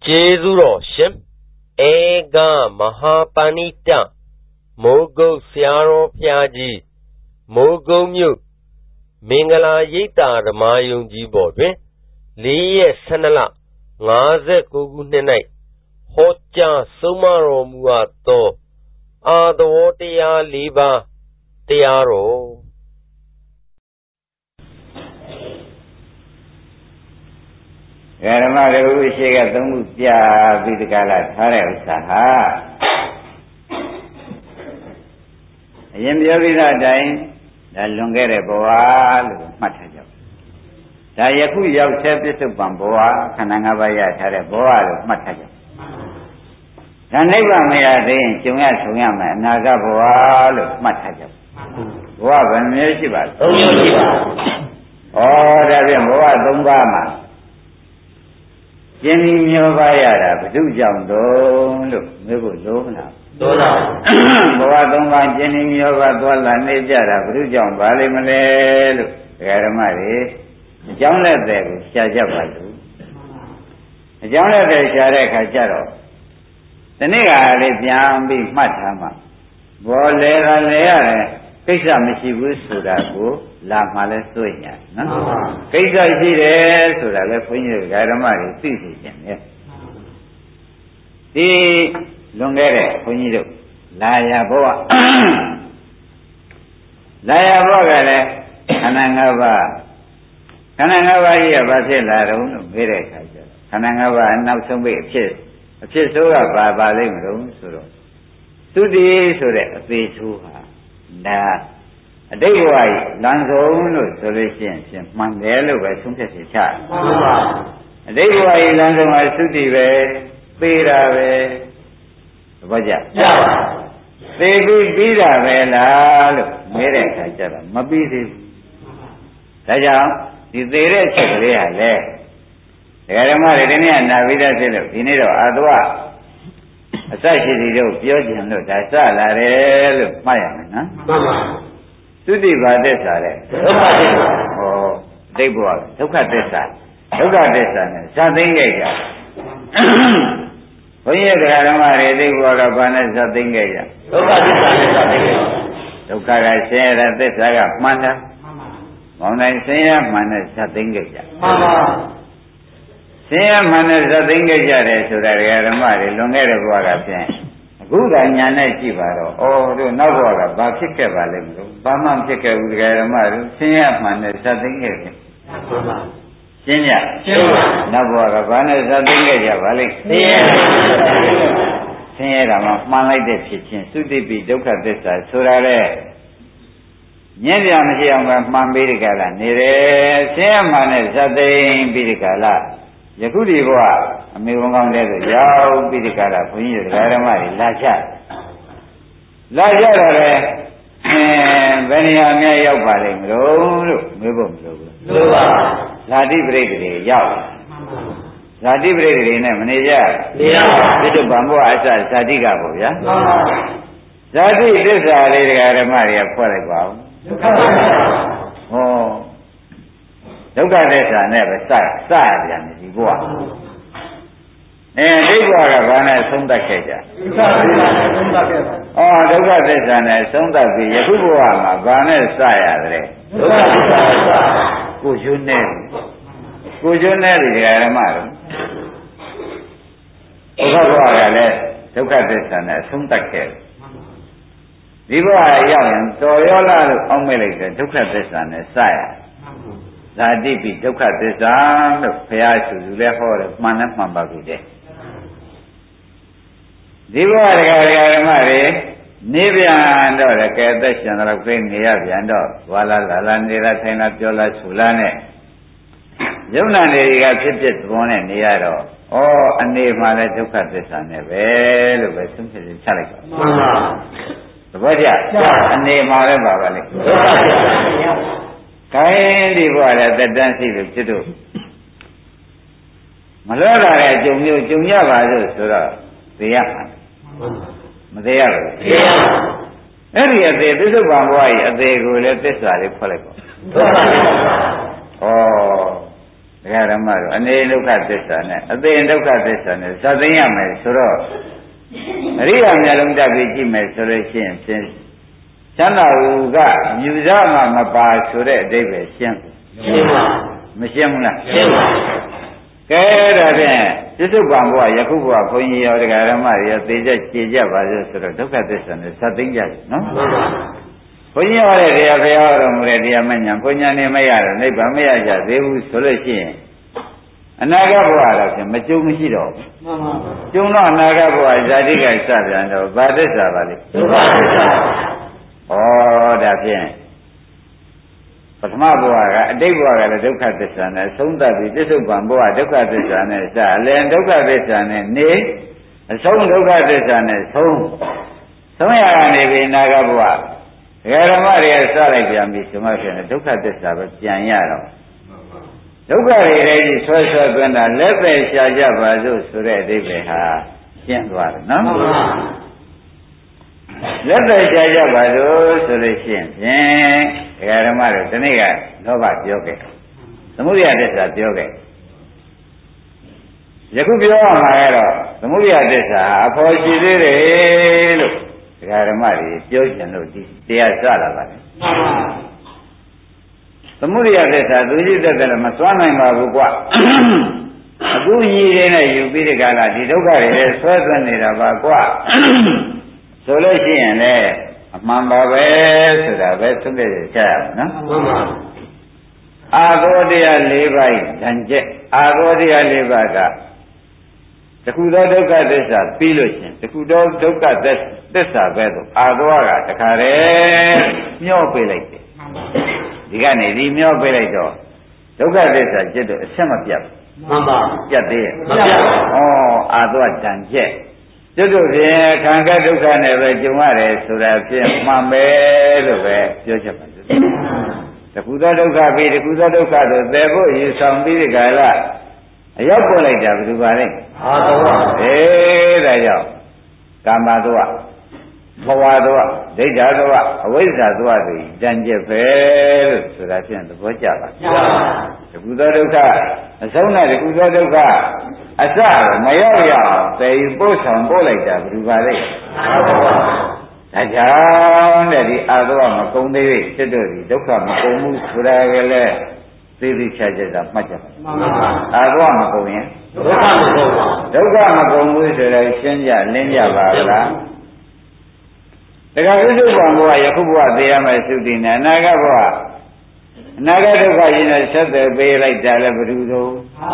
ကျေးဇူးတော်ရှင်ဧကမဟာပဏိတမိုးကုတ်ဆရာတော်ဘုရားကြီးမိုးကုတ်မြို့မင်္ဂလာရိပ်သာဓမ္မယုံကြည်ပေါ်တွင်4 ရက် 12 လ 59 ခုနှစ်၌ဟောကြားဆုံးမတော်မူအပ်သောအာသဝတရား4 ပါးတရားတော်ဓမ္မတို့ရှိက3 ခုပြပြီးတကလားထားတဲ့ဥစ္စာဟာအရင်ပြောပြီးသားအတိုင်းဒါလွန်ခဲ့တဲ့ဘဝလို့မှတ်ထားကြ။ဒါယခုရောက်ဆဲပြစ္ဆုတ်ပံဘဝခန္ဓာ၅ပါးရထားတဲ့ဘဝလို့မှတ်ထားကြ။ဒါနိဗ္ဗာန်မရသေးရင်ကျုံရဆုံရမယ်အနာဂတ်ဘဝလို့မှတ်ထားကြ။ဘဝဘယ်မျိုးရှိပါလဲ။3 မျိုးရှိပါဘူး။ဩဒါဖြင့်ဘဝ3 ပါးမှာကျင်းပြီးမျောပါရတာဘု து ကြောင့်တုံးလို့မေးဖို့လိုမလားလိုပါဘဝ3 ပါးကျင်းပြီးမျောပါသွားလာနေကြတာဘု து ကြောင့်ပါလိမ့်မလဲလို့ဓမ္မတွေအကြောင်းလက်တဲ့ကိုရှားကြပါလို့အကြောင်းလက်တဲ့ရှားတဲ့အခါကျတော့ဒီနေ့ကလေးပြန်ပြီးမှတ်ထားမှာဘောလဲကလည်းရတယ်ကိစ္စမရှိဘူးဆိုတာကိုလာမှလည်းသိရနော်ကိစ္စရှိတယ်ဆိုတာလည်းဘုန်းကြီးတို့ဓမ္မတွေသိသိကျင်တယ်ဒီလွန်ခဲ့တဲ့ဘုန်းကြီးတို့လာရဘဝလာရဘဝကလည်းခန္ဓာ၅ ပါးခန္ဓာ၅ ပါးကြီးကဘာဖြစ်လာတော့လို့မေးတဲ့အခါကျတော့ခန္ဓာ၅ ပါးနောက်ဆုံးပိအဖြစ်ဆိုးကဘာလိမ့်မလို့ဆိုတော့သုတိဆိုတဲ့အသေးဆိုးဟာဒါအတိတ်ဘဝကြီးလမ်းဆုံးလို့ဆိုလို့ရှိရင်မှန်တယ်လို့ပဲဆုံးဖြတ်ချက်ချတယ်မှန်ပါအတိတ်ဘဝကြီးလမ်းဆုံးကသုတိပဲသေတာပဲသဘောကျကျပါသေပြီးတာပဲလားလို့မဲတဲ့အခါကျတော့မပြီးသေးဘူးဒါကြောင့်ဒီသေတဲ့ချက်ကလေးဟာလေဓမ္မတွေဒီနေ့နာပြီးသားဖြစ်လို့ဒီနေ့တော့အာသဝအစရှိသည်တို့ပြောကြင်လို့ဒါစလာတယ်လို့မှတ်ရမယ်နော်မှန်ပါသုတိပါသစ္စာတဲ့ဒုက္ခသစ္စာဟောအတိတ်ဘဝဒုက္ခသစ္စာနဲ့ဇာသိမ့်ခဲ့ကြဘုန်းကြီးဓမ္မတွေအတိတ်ဘဝကဘာနဲ့ဇာသိမ့်ခဲ့ကြဒုက္ခသစ္စာနဲ့ဇာသိမ့်ခဲ့ဒုက္ခကဆင်းရဲတဲ့သစ္စာကမှန်တာမောင်တိုင်းဆင်းရဲမှန်တဲ့ဇာသိမ့်ခဲ့ကြမှန်ပါဆင်းရဲမှန်တဲ့ဇာသိမ့်ခဲ့ကြတယ်ဆိုတာဓမ္မတွေလွန်ခဲ့တဲ့ဘဝကဖြင့်အခုကညာနဲ့ကြည့်ပါတော့ဩတို့နောက်ဘဝကဘာဖြစ်ခဲ့ပါလိမ့်မလို့ဘာမှဖြစ်ခဲ့ဘူးဓမ္မတို့ဆင်းရဲမှန်တဲ့ဇာသိမ့်ခဲ့တယ်မှန်ပါရှင်းကြနောက်ဘဝကဘာနဲ့ဇာသိမ့်ခဲ့ကြပါလိမ့်ဆင်းရဲတာမှမှန်လိုက်တဲ့ဖြစ်ချင်းသုတိပိဒုက္ခသစ္စာဆိုတာလေညံ့ပြမရှိအောင်ကမှန်ပြီးဒီကလာနေတယ်ဆင်းရဲမှန်တဲ့ဇာသိမ့်ပြီးဒီကလာယခုဒီဘဝအမေဝန်ကောင်းတဲ့ဆိုရောက်ပြီးဒီကလာဘုန်းကြီးတို့ဓမ္မတွေလာကြတော့လေဘယ်နေရာများရောက်ပါလိမ့်မလို့မေးဖို့မလိုဘူးလိုပါဇာတိပရိက္ခတွေရောက်ဇာတိပရိက္ခတွေနဲ့မနေကြနေရပါဘူးဒီဗံဘောအစဇာတိကပေါ့ဗျာမှန်ပါဇာတိသစ္စာလေးဓမ္မတွေကဖွဲ့လိုက်ပါဦးဒုက္ခသစ္စာဟောဒုက္ခသစ္စာနဲ့ပဲစရပြန်ဒီဘဝဒိဋ္ဌဘဝကဘာနဲ့ဆုံးသတ်ခဲ့ကြဒုက္ခသစ္စာနဲ့ဆုံးသတ်ခဲ့ပါဒုက္ခသစ္စာနဲ့ဆုံးသတ်ပြီးယခုဘဝမှာဘာနဲ့စရတယ်ဒုက္ခသစ္စာကိုကျွန်းနေတယ်ဓမ္မတို့ဒုက္ခဘဝကလည်းဒုက္ခသစ္စာနဲ့ဆုံးသတ်ခဲ့ဒီဘဝရောက်ရင်တော်ရောလားလို့အောက်မဲ့လိုက်တယ်ဒုက္ခသစ္စာနဲ့စရဇာတိပိဒုက္ခသစ္စာလို့ဘုရားသူလဲဟောတယ်မှန်နဲ့မှန်ပါပြီတဲ့ဒီဘဝဓမ္မတွေနေပြန်တော့လေကဲသက်ရှင်တော့ပြင်းနေရပြန်တော့ဝါလာနေတာထိုင်လာပြောလာဆူလာနဲ့ယုံနာတွေကဖြစ်ဖြစ်သဘောနဲ့နေရတော့ဩအနေမှာလဲဒုက္ခသစ္စာနဲ့ပဲလို့ပဲသုံးဖြစ်ချလိုက်ပါမှန်ပါသဘောကျအနေမှာလဲပါပါလေဒုက္ခသစ္စာခိုင်းဒီဘဝလည်းတက်တန်းရှိလို့ဖြစ်တော့မလွဲလာတဲ့ကြုံမျိုးကြုံရပါလို့ဆိုတော့သိရမှာမသိရဘူးသိရပါအဲ့ဒီအသေးသစ္စုပ္ပန်ဘဝကြီးအသေးကိုလည်းသစ္စာလေးဖွက်လိုက်ပါဩတရားဓမ္မတို့အနေဒုက္ခသစ္စာနဲ့အသိဒုက္ခသစ္စာနဲ့ဇာသိရမယ်ဆိုတော့အရိယာမျက်လုံးတက်ပြီးကြည့်မယ်ဆိုလို့ရှိရင်ဖြင့်ချမ်းသာဟုကမြူစားမှမပါဆိုတဲ့အဓိပ္ပာယ်ရှင်းပါမရှင်းဘူးလားရှင်းပါကဲဒါဖြင့်ပြစ္ဆုတ်ပံဘုရားယခုဘုရားဘုန်းကြီးရောတရားဓမ္မတွေရောသိချက်ကြည်ကြပါလို့ဆိုတော့ဒုက္ခသစ္စာနဲ့ဇာသိကြတယ်နော်ဘုန်းကြီးဟောတဲ့တရားဘုရားတော်မူတဲ့တရားမညာဘုညာနေမရတော့နိဗ္ဗာန်မရကြသေးဘူးဆိုလို့ရှိရင်အနာဂတ်ဘဝတော့ဖြင့်မကြုံမရှိတော့ဘူးကျုံတော့အနာဂတ်ဘဝဇာတိကစပြန်တော့ဗာသစ္စာပါလေဒုက္ခသစ္စာဩဒါဖြင့်ပထမဘဝကအတိတ်ဘဝကလည်းဒုက္ခသစ္စာနဲ့သုံးသပ်ပြီးပြစ္ဆုတ်ပံဘဝဒုက္ခသစ္စာနဲ့စအလယ်ဒုက္ခသစ္စာနဲ့နေအဆုံးဒုက္ခသစ္စာနဲ့ဆုံးရကနေပြီးအနာဂတ်ဘဝဓမ္မတွေစလိုက်ပြန်ပြီဆိုမှဖြစ်နေဒုက္ခသစ္စာပဲပြန်ရတော့ဒုက္ခတွေလည်းဆွဲဆွဲသွင်းတာလက်ပဲရှာကြပါစို့ဆိုတဲ့အဓိပ္ပာယ်ဟာရှင်းသွားတယ်နော်လက်ပဲရှာကြပါစို့ဆိုလို့ရှိရင်ဖြင့်ဓမ္မတွေဒီနေ့ကလောဘပြောခဲ့သမုဒိယသစ္စာပြောခဲ့ယခုပြောရမှာကတော့သမုဒိယသစ္စာအဖို့ရှိသေးတယ်လို့ဓမ္မတွေပြောချင်လို့ဒီတရားစလာပါတယ်သမုဒိယသစ္စာသူကြီးသက်သက်လည်းမစွမ်းနိုင်ပါဘူးကွအခုညီရင်းနဲ့ယူပြီးဒီကလာဒီဒုက္ခတွေလည်းဆွဲသွင်းနေတာပါကွဆိုလို့ရှိရင်လည်းအမှန်ပါပဲဆိုတာပဲသုံးတဲ့ချရအောင်နော်မှန်ပါအာသောတရား၄ပါးဓာန်ကျက်အာသောတရား၄ပါးကတခုသောဒုက္ခသစ္စာပြီးလို့ရှိရင်တခုသောဒုက္ခသစ္စာပဲတော့အာသောကတခါတည်းမျောပေးလိုက်တယ်ဒီကနေဒီမျောပေးလိုက်တော့ဒုက္ခသစ္စာจิตတော့အဆက်မပြတ်မှန်ပါပြတ်သေးရဲ့မပြတ်ဩအာသောဓာန်ကျက်ကျွတ်တို့ဖြင့်ခံကဒုက္ခနဲ့ပဲကြုံရတယ်ဆိုတာဖြင့်မှန်ပဲလို့ပဲပြောချက်ပါစို့တခုသောဒုက္ခပြီးတခုသောဒုက္ခတို့သေဖို့ရည်ဆောင်ပြီးဒီကလာအရောက်ပေါ်လိုက်တာဘယ်သူပါလဲအာသောဒါကြောင့်ကာမသောဘဝသောဒိဋ္ဌာသောအဝိဇ္ဇာသောတွေတန်ကျက်ပဲလို့ဆိုတာဖြင့်သဘောကျပါတခုသောဒုက္ခအဆုံးနဲ့တခုသောဒုက္ခအစမရောက်ရအောင်သေပို့ဆောင်ပို့လိုက်တာဘယ်သူပါလဲအာသောဒါကြောင့်တဲ့ဒီအာသောမကုံသေး၍စစ်တို့ဒီဒုက္ခမကုံဘူးဆိုတာကလည်းသိသိချာချာသာမှတ်ကြပါအာသောမကုံရင်ဒုက္ခမကုံပါဒုက္ခမကုံဘူးဆိုတော့ရှင်းကြလင်းကြပါလားတခါဥစ္စုပံဘဝယခုဘဝသိရမယ်သုတိနဲ့အနာဂတ်ဘဝအနာဂတ်ဒုက္ခရှင်နဲ့ဆက်သွယ်ပေးလိုက်တာလည်းဘယ်သူတို့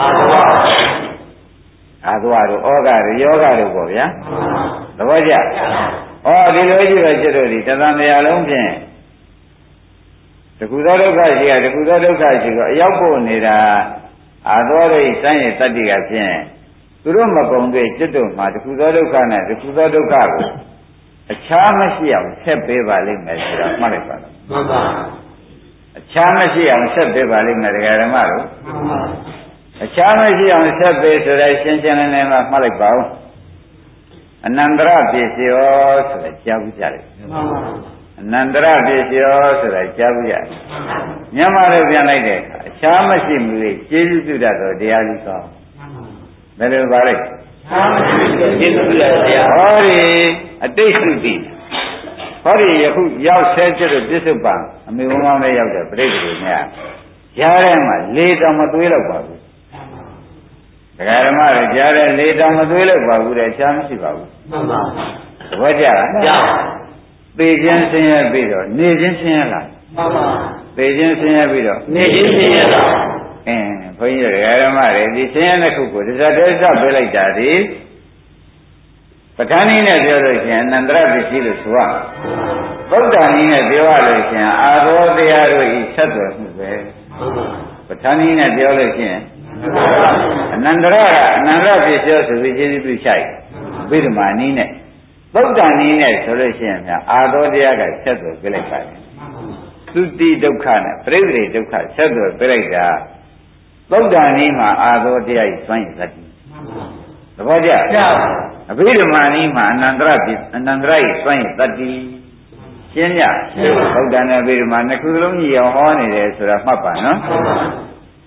အာသောတို့ဩဃတို့ယောဂတို့ပေါ့ဗျာသဘောကျဩဒီလိုကြည့်တော့ကျွတ်တို့ဒီတသံတရားလုံးဖြင့်တခုသောဒုက္ခရှိရတခုသောဒုက္ခရှိတော့အရောက်ဖို့နေတာအာသောရိစမ်းရတတ္တိကဖြင့်သူတို့မကုံသေးကျွတ်တို့မှာတခုသောဒုက္ခနဲ့တခုသောဒုက္ခကိုအခြားမရှိအောင်ဆက်ပေးပါလိမ့်မယ်ဆိုတာမှတ်လိုက်ပါတော့မှန်ပါအခြားမရှိအောင်ဆက်ပေးပါလိမ့်မယ်ဒကာဓမ္မတို့မှန်ပါအခြားမရှိအောင်ဆက်ပေးဆိုတဲ့ရှင်းရှင်းလင်းလင်းမှမှတ်လိုက်ပါဦးအနန္တရပစ္စယောဆိုတာကြားဘူးကြတယ်မှန်ပါအနန္တရပစ္စယောဆိုတာကြားဘူးရတယ်မြန်မာလိုပြန်လိုက်တဲ့အခါအခြားမရှိမူလေကျေးဇူးပြုတတ်သောတရားကြီးကောင်းဘယ်လိုပါလဲကျေးဇူးပြုတဲ့တရားဟောဒီအတိတ်သုတိဟောဒီယခုရောက်ဆဲကျတဲ့ပြစ္ဆုတ်ပံအမေဝန်းကောင်းလေးရောက်တဲ့ပြိတ္တိတွေများရားထဲမှာလေတောင်မသွေးတော့ပါဘူးဒကာဓမ္မတွေကြားတဲ့လေတောင်မသွေးတော့ပါဘူးတဲ့ချမ်းမရှိပါဘူးမှန်ပါသဘောကျလားကျပါပေခြင်းဆင်းရဲပြီးတော့နေခြင်းဆင်းရဲလားမှန်ပါပေခြင်းဆင်းရဲပြီးတော့နေခြင်းဆင်းရဲလားဘုန်းကြီးဒကာဓမ္မတွေဒီဆင်းရဲတဲ့ခုကိုဒီဇတ်တဲ့စပေးလိုက်တာဒီပဋ္ဌာန်းနည်းနဲ့ပြောလို့ရှိရင်အနန္တရပစ္စည်းလို့ဆိုရမယ်ဗုဒ္ဓနည်းနဲ့ပြောရလို့ရှိရင်အာသောတရားတို့ဤဆက်သွယ်မှုပဲပဋ္ဌာန်းနည်းနဲ့ပြောလို့ရှိရင်အနန္တရကအနန္တရပစ္စည်းဆိုပြီးကျေးဇူးပြုချိုက်ဗိဓမာနည်းနဲ့ဗုဒ္ဓနည်းနဲ့ဆိုလို့ရှိရင်အာသောတရားကဆက်သွယ်ပြလိုက်ပါတယ်သုတိဒုက္ခနဲ့ပရိသေဒုက္ခဆက်သွယ်ပြလိုက်တာဗုဒ္ဓနည်းမှာအာသောတရားကြီးစွန့်ရသတ္တိသဘောကျအဘိဓမ္မာနည်းမှာအနန္တရ၏စွန့်ရသတ္တိရှင်းညဗုဒ္ဓနဲ့အဘိဓမ္မာနှစ်ခုလုံးကြီးအောင်ဟောနေတယ်ဆိုတာမှတ်ပါနော်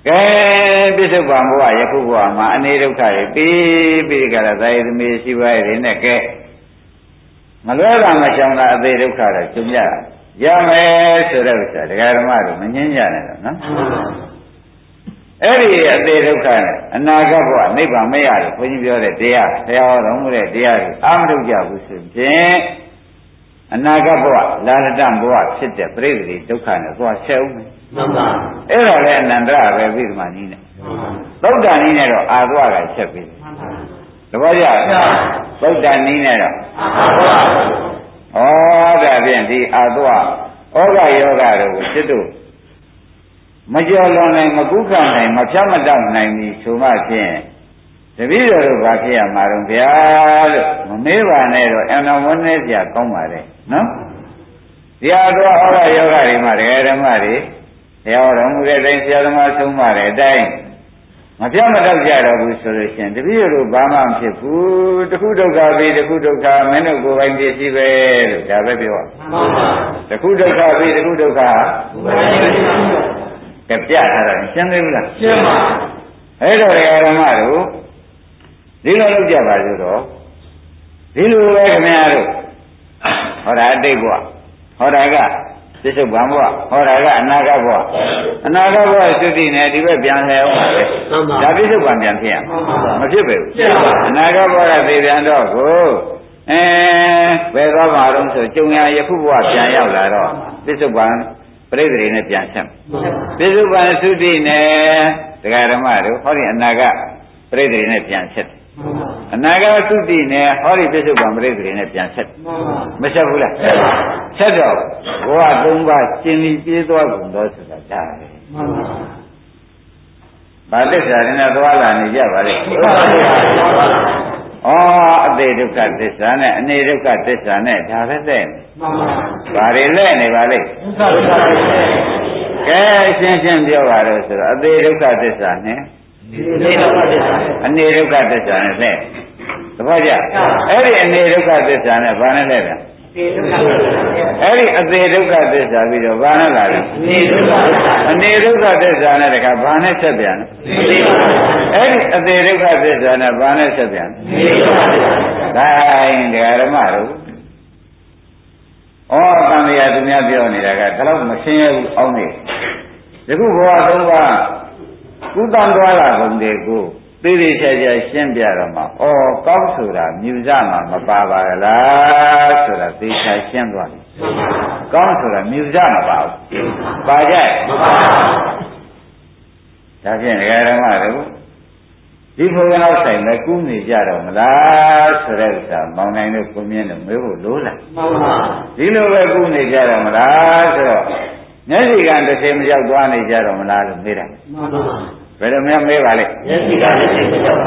ကဲပြစ္ဆုတ်ပံဘဝယခုဘဝမှာအနေဒုက္ခတွေပြီးကြတာသာယသမီးရှိပါရဲ့နဲ့ကဲမလွဲတာမချောင်တာအသေးဒုက္ခတော့ကျုံရရမယ်ဆိုတဲ့ဥစ္စာဒကာဓမ္မတို့မငင်းကြနဲ့တော့နော်အဲ့ဒီအသေးဒုက္ခနဲ့အနာဂတ်ဘဝနိဗ္ဗာန်မရလို့ဘုန်းကြီးပြောတဲ့တရားဆရာတော်မူတဲ့တရားကိုအာမထုတ်ကြဘူးဆိုရင်အနာဂတ်ဘဝလာလတ္တဘဝဖြစ်တဲ့ပြိတ္တိဒုက္ခနဲ့သွားဆက်ဦးမယ်မှန်ပါအဲ့ဒါလည်းအနန္တရပဲပြီးဒီမှာနည်းနဲ့သုဒ္ဓနည်းနဲ့တော့အာသွားကဆက်ပြီးတပည့်ကြသုဒ္ဓနည်းနဲ့တော့အာသွားဩဒါဖြင့်ဒီအာသွားဩဃယောဂတို့ကိုစစ်တို့မကြော်လွန်နိုင်မကုခနိုင်မဖြတ်မတောက်နိုင်ပြီဆိုမှဖြင့်တပည့်တော်တို့ဘာဖြစ်ရမှာတော့ဗျာလို့မမေးပါနဲ့တော့အနဝန်းနဲ့ကြာကောင်းပါလေနော်ဒီအာသွားဩဃယောဂတွေမှာဒကာဓမ္မတွေဆရာတော်မူတဲ့တိုင်းဆရာသမားဆုံးမတဲ့အတိုင်းမပြတ်မတော့ကြတော့ဘူးဆိုလို့ရှိရင်တပည့်တို့ဘာမှမဖြစ်ဘူးတခုဒုက္ခပြီးတခုဒုက္ခမင်းတို့ကိုယ်ပိုင်ပြည့်စည်ပဲလို့ဒါပဲပြောတခုဒုက္ခပြီးတခုဒုက္ခကပြထားတာရှင်းသေးဘူးလားရှင်းပါအဲ့တော့ဓမ္မတို့ဒီလိုလုပ်ကြပါစို့တော့ဒီလိုပဲခင်ဗျားတို့ဟောတာအတိတ်ဘဝဟောတာကပြစ္ဆုတ်ပံဘဝဟောတာကအနာဂတ်ဘဝအနာဂတ်ဘဝသုတိနဲ့ဒီဘက်ပြန်လဲအောင်ပါပဲဒါပြစ္ဆုတ်ပံပြန်ဖြစ်ရမဖြစ်ပဲဘူးအနာဂတ်ဘဝကသေပြန်တော့ကိုဘယ်သွားမှာတော့ဆိုကျုံရယခုဘဝပြန်ရောက်လာတော့ပြစ္ဆုတ်ပံပြိတ္တိနဲ့ပြန်ဆက်ပြစ္ဆုတ်ပံသုတိနဲ့ဒကာဓမ္မတို့ဟောဒီအနာဂတ်ပြိတ္တိနဲ့ပြန်ဆက်အနာဂတ်သုတိနဲ့ဟောဒီပြစ္ဆုတ်ပံပြိတ္တိနဲ့ပြန်ဆက်မဆက်ဘူးလားဆက်တော့ဘဝ၃ပါးကျင်ပြီးပြေးသွားကုန်တော့ဆိုတာဒါပဲဘာသစ္စာနဲ့သွားလာနေကြပါလေအသေးဒုက္ခသစ္စာနဲ့အနေဒုက္ခသစ္စာနဲ့ဒါပဲတဲ့ဘာတွေလဲနေပါလိမ့်ကဲရှင်းရှင်းပြောပါတော့ဆိုတော့အသေးဒုက္ခသစ္စာနဲ့အနေဒုက္ခသစ္စာနဲ့လဲသဘောကျအဲ့ဒီအနေဒုက္ခသစ္စာနဲ့ဘာနဲ့လဲဗျအဲ့ဒီအသေးဒုက္ခသစ္စာပြီးတော့ဘာနဲ့လာလဲအနေဒုက္ခသစ္စာနဲ့တခါဘာနဲ့ဆက်ပြန်အဲ့ဒီအသေးဒုက္ခသစ္စာနဲ့ဘာနဲ့ဆက်ပြန်ဒါရင်ဒကာဓမ္မတို့သံဃာသူများပြောနေတာကဒါတော့မရှင်းရဘူးအောင်းနေယခုဘဝ၃ပါးကုသံသွားလာကုန်တယ်ကိုသိသိချာချာရှင်းပြတော့မှကောင်းဆိုတာမြူစမှာမပါပါလားဆိုတာသိချာရှင်းသွားတယ်ကောင်းဆိုတာမြူစမပါဘူးပါကြမပါဘူးဒါဖြင့်ဒကာဓမ္မတို့ဒီဘုရားနောက်ဆိုင်လည်းကူးနေကြတော့မလားဆိုတဲ့ဥစ္စာမောင်နိုင်တို့ကိုမြင်လို့မေးဖို့လိုလားမှန်ပါဒီလိုပဲကူးနေကြတော့မလားဆိုတော့မျက်စိကတစ်ချိန်မရောက်သွားနေကြတော့မလားလို့မေးတာမှန်ပါဘယ်လိုများမေးပါလဲမျက်စိကတစ်ချိန်မရောက်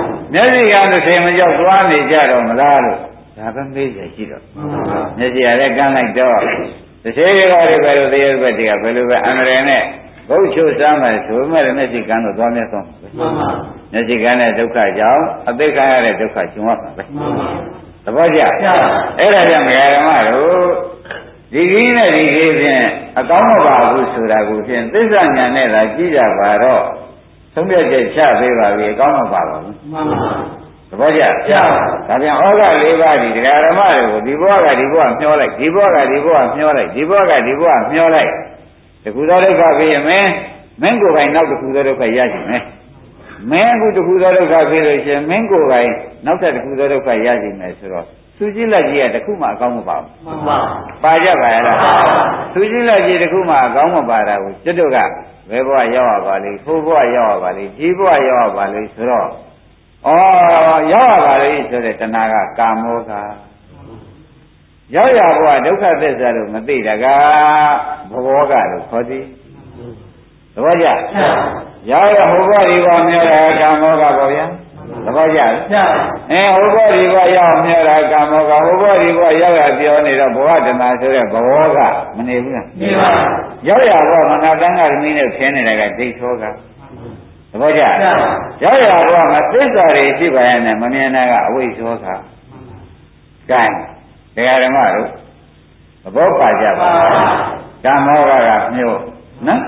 သွားနေကြတော့မလားလို့ဒါပဲမေးရရှိတော့မျက်စိရလည်းကမ်းလိုက်တော့တစ်ချိန်ရောတွေပဲလို့တရားဘက်တွေကဘယ်လိုပဲအန္တရာယ်နဲ့ဘုတ်ချုပ်စားမယ်ဆိုမဲ့မျက်စိကမ်းတော့သွားမြတ်ဆုံးမှန်ပါမျက်စိကမ်းတဲ့ဒုက္ခကြောင့်အသိခံရတဲ့ဒုက္ခကျုံရမှာပဲသဘောကျအဲ့ဒါကြောင့်ဓမ္မတို့ဒီကြီးနဲ့ဒီကြီးဖြင့်အကောင်းမပါဘူးဆိုတာကိုဖြင့်သစ္စာဉာဏ်နဲ့သာကြည့်ကြပါတော့သုံးပြချက်ချပေးပါပြီအကောင်းမပါပါဘူးမှန်ပါသဘောကျဒါပြန်ဩဃ၄ပါးဒီဓမ္မတွေကိုဒီဘဝကဒီဘဝမျောလိုက်ဒီဘဝကဒီဘဝမျောလိုက်ဒီဘဝကဒီဘဝမျောလိုက်တခုသောဒုက္ခပြီးရင်မင်းကိုယ်ပိုင်နောက်တခုသောဒုက္ခရရှိမယ်မင်းအခုတခုသောဒုက္ခပြီးလို့ရှိရင်မင်းကိုယ်ပိုင်နောက်ထပ်တခုသောဒုက္ခရရှိမယ်ဆိုတော့သူကြည့်လိုက်ကြီးကတခုမှအကောင်းမပါဘူးမှန်ပါပါကြပါရဲ့လားသူကြည့်လိုက်ကြီးတခုမှအကောင်းမပါတာကိုကျွတ်တို့ကဘယ်ဘဝရောက်ရပါလိမ့်ဖိုးဘဝရောက်ရပါလိမ့်ဒီဘဝရောက်ရပါလိမ့်ဆိုတော့ရောက်ရပါလိမ့်ဆိုတဲ့တဏှာကကာမောကရောက်ရဘဝဒုက္ခသစ္စာလို့မသိတာကဘဝကလို့ခေါ်သည်သဘောကျရောက်ရဟိုဘဝဒီဘဝမျောတာကာမောကပေါ့ဗျာသဘောကျဟိုဘဝဒီဘဝရောက်မျောတာကာမောကဟိုဘဝဒီဘဝရောက်ရပြောနေတော့ဘဝတဏှာဆိုတဲ့ဘဝကမနေဘူးလားနေပါရောက်ရဘဝမနာတန်းကသမီးနဲ့ခင်းနေတာကဒိဋ္ဌောကသဘောကျရောက်ရဘဝမှာသစ္စာတွေရှိပါရဲ့နဲ့မမြင်တာကအဝိဇ္ဇောကကဲတရားဓမ္မတို့သဘောပါကြပါကာမောကကမျိုးနော်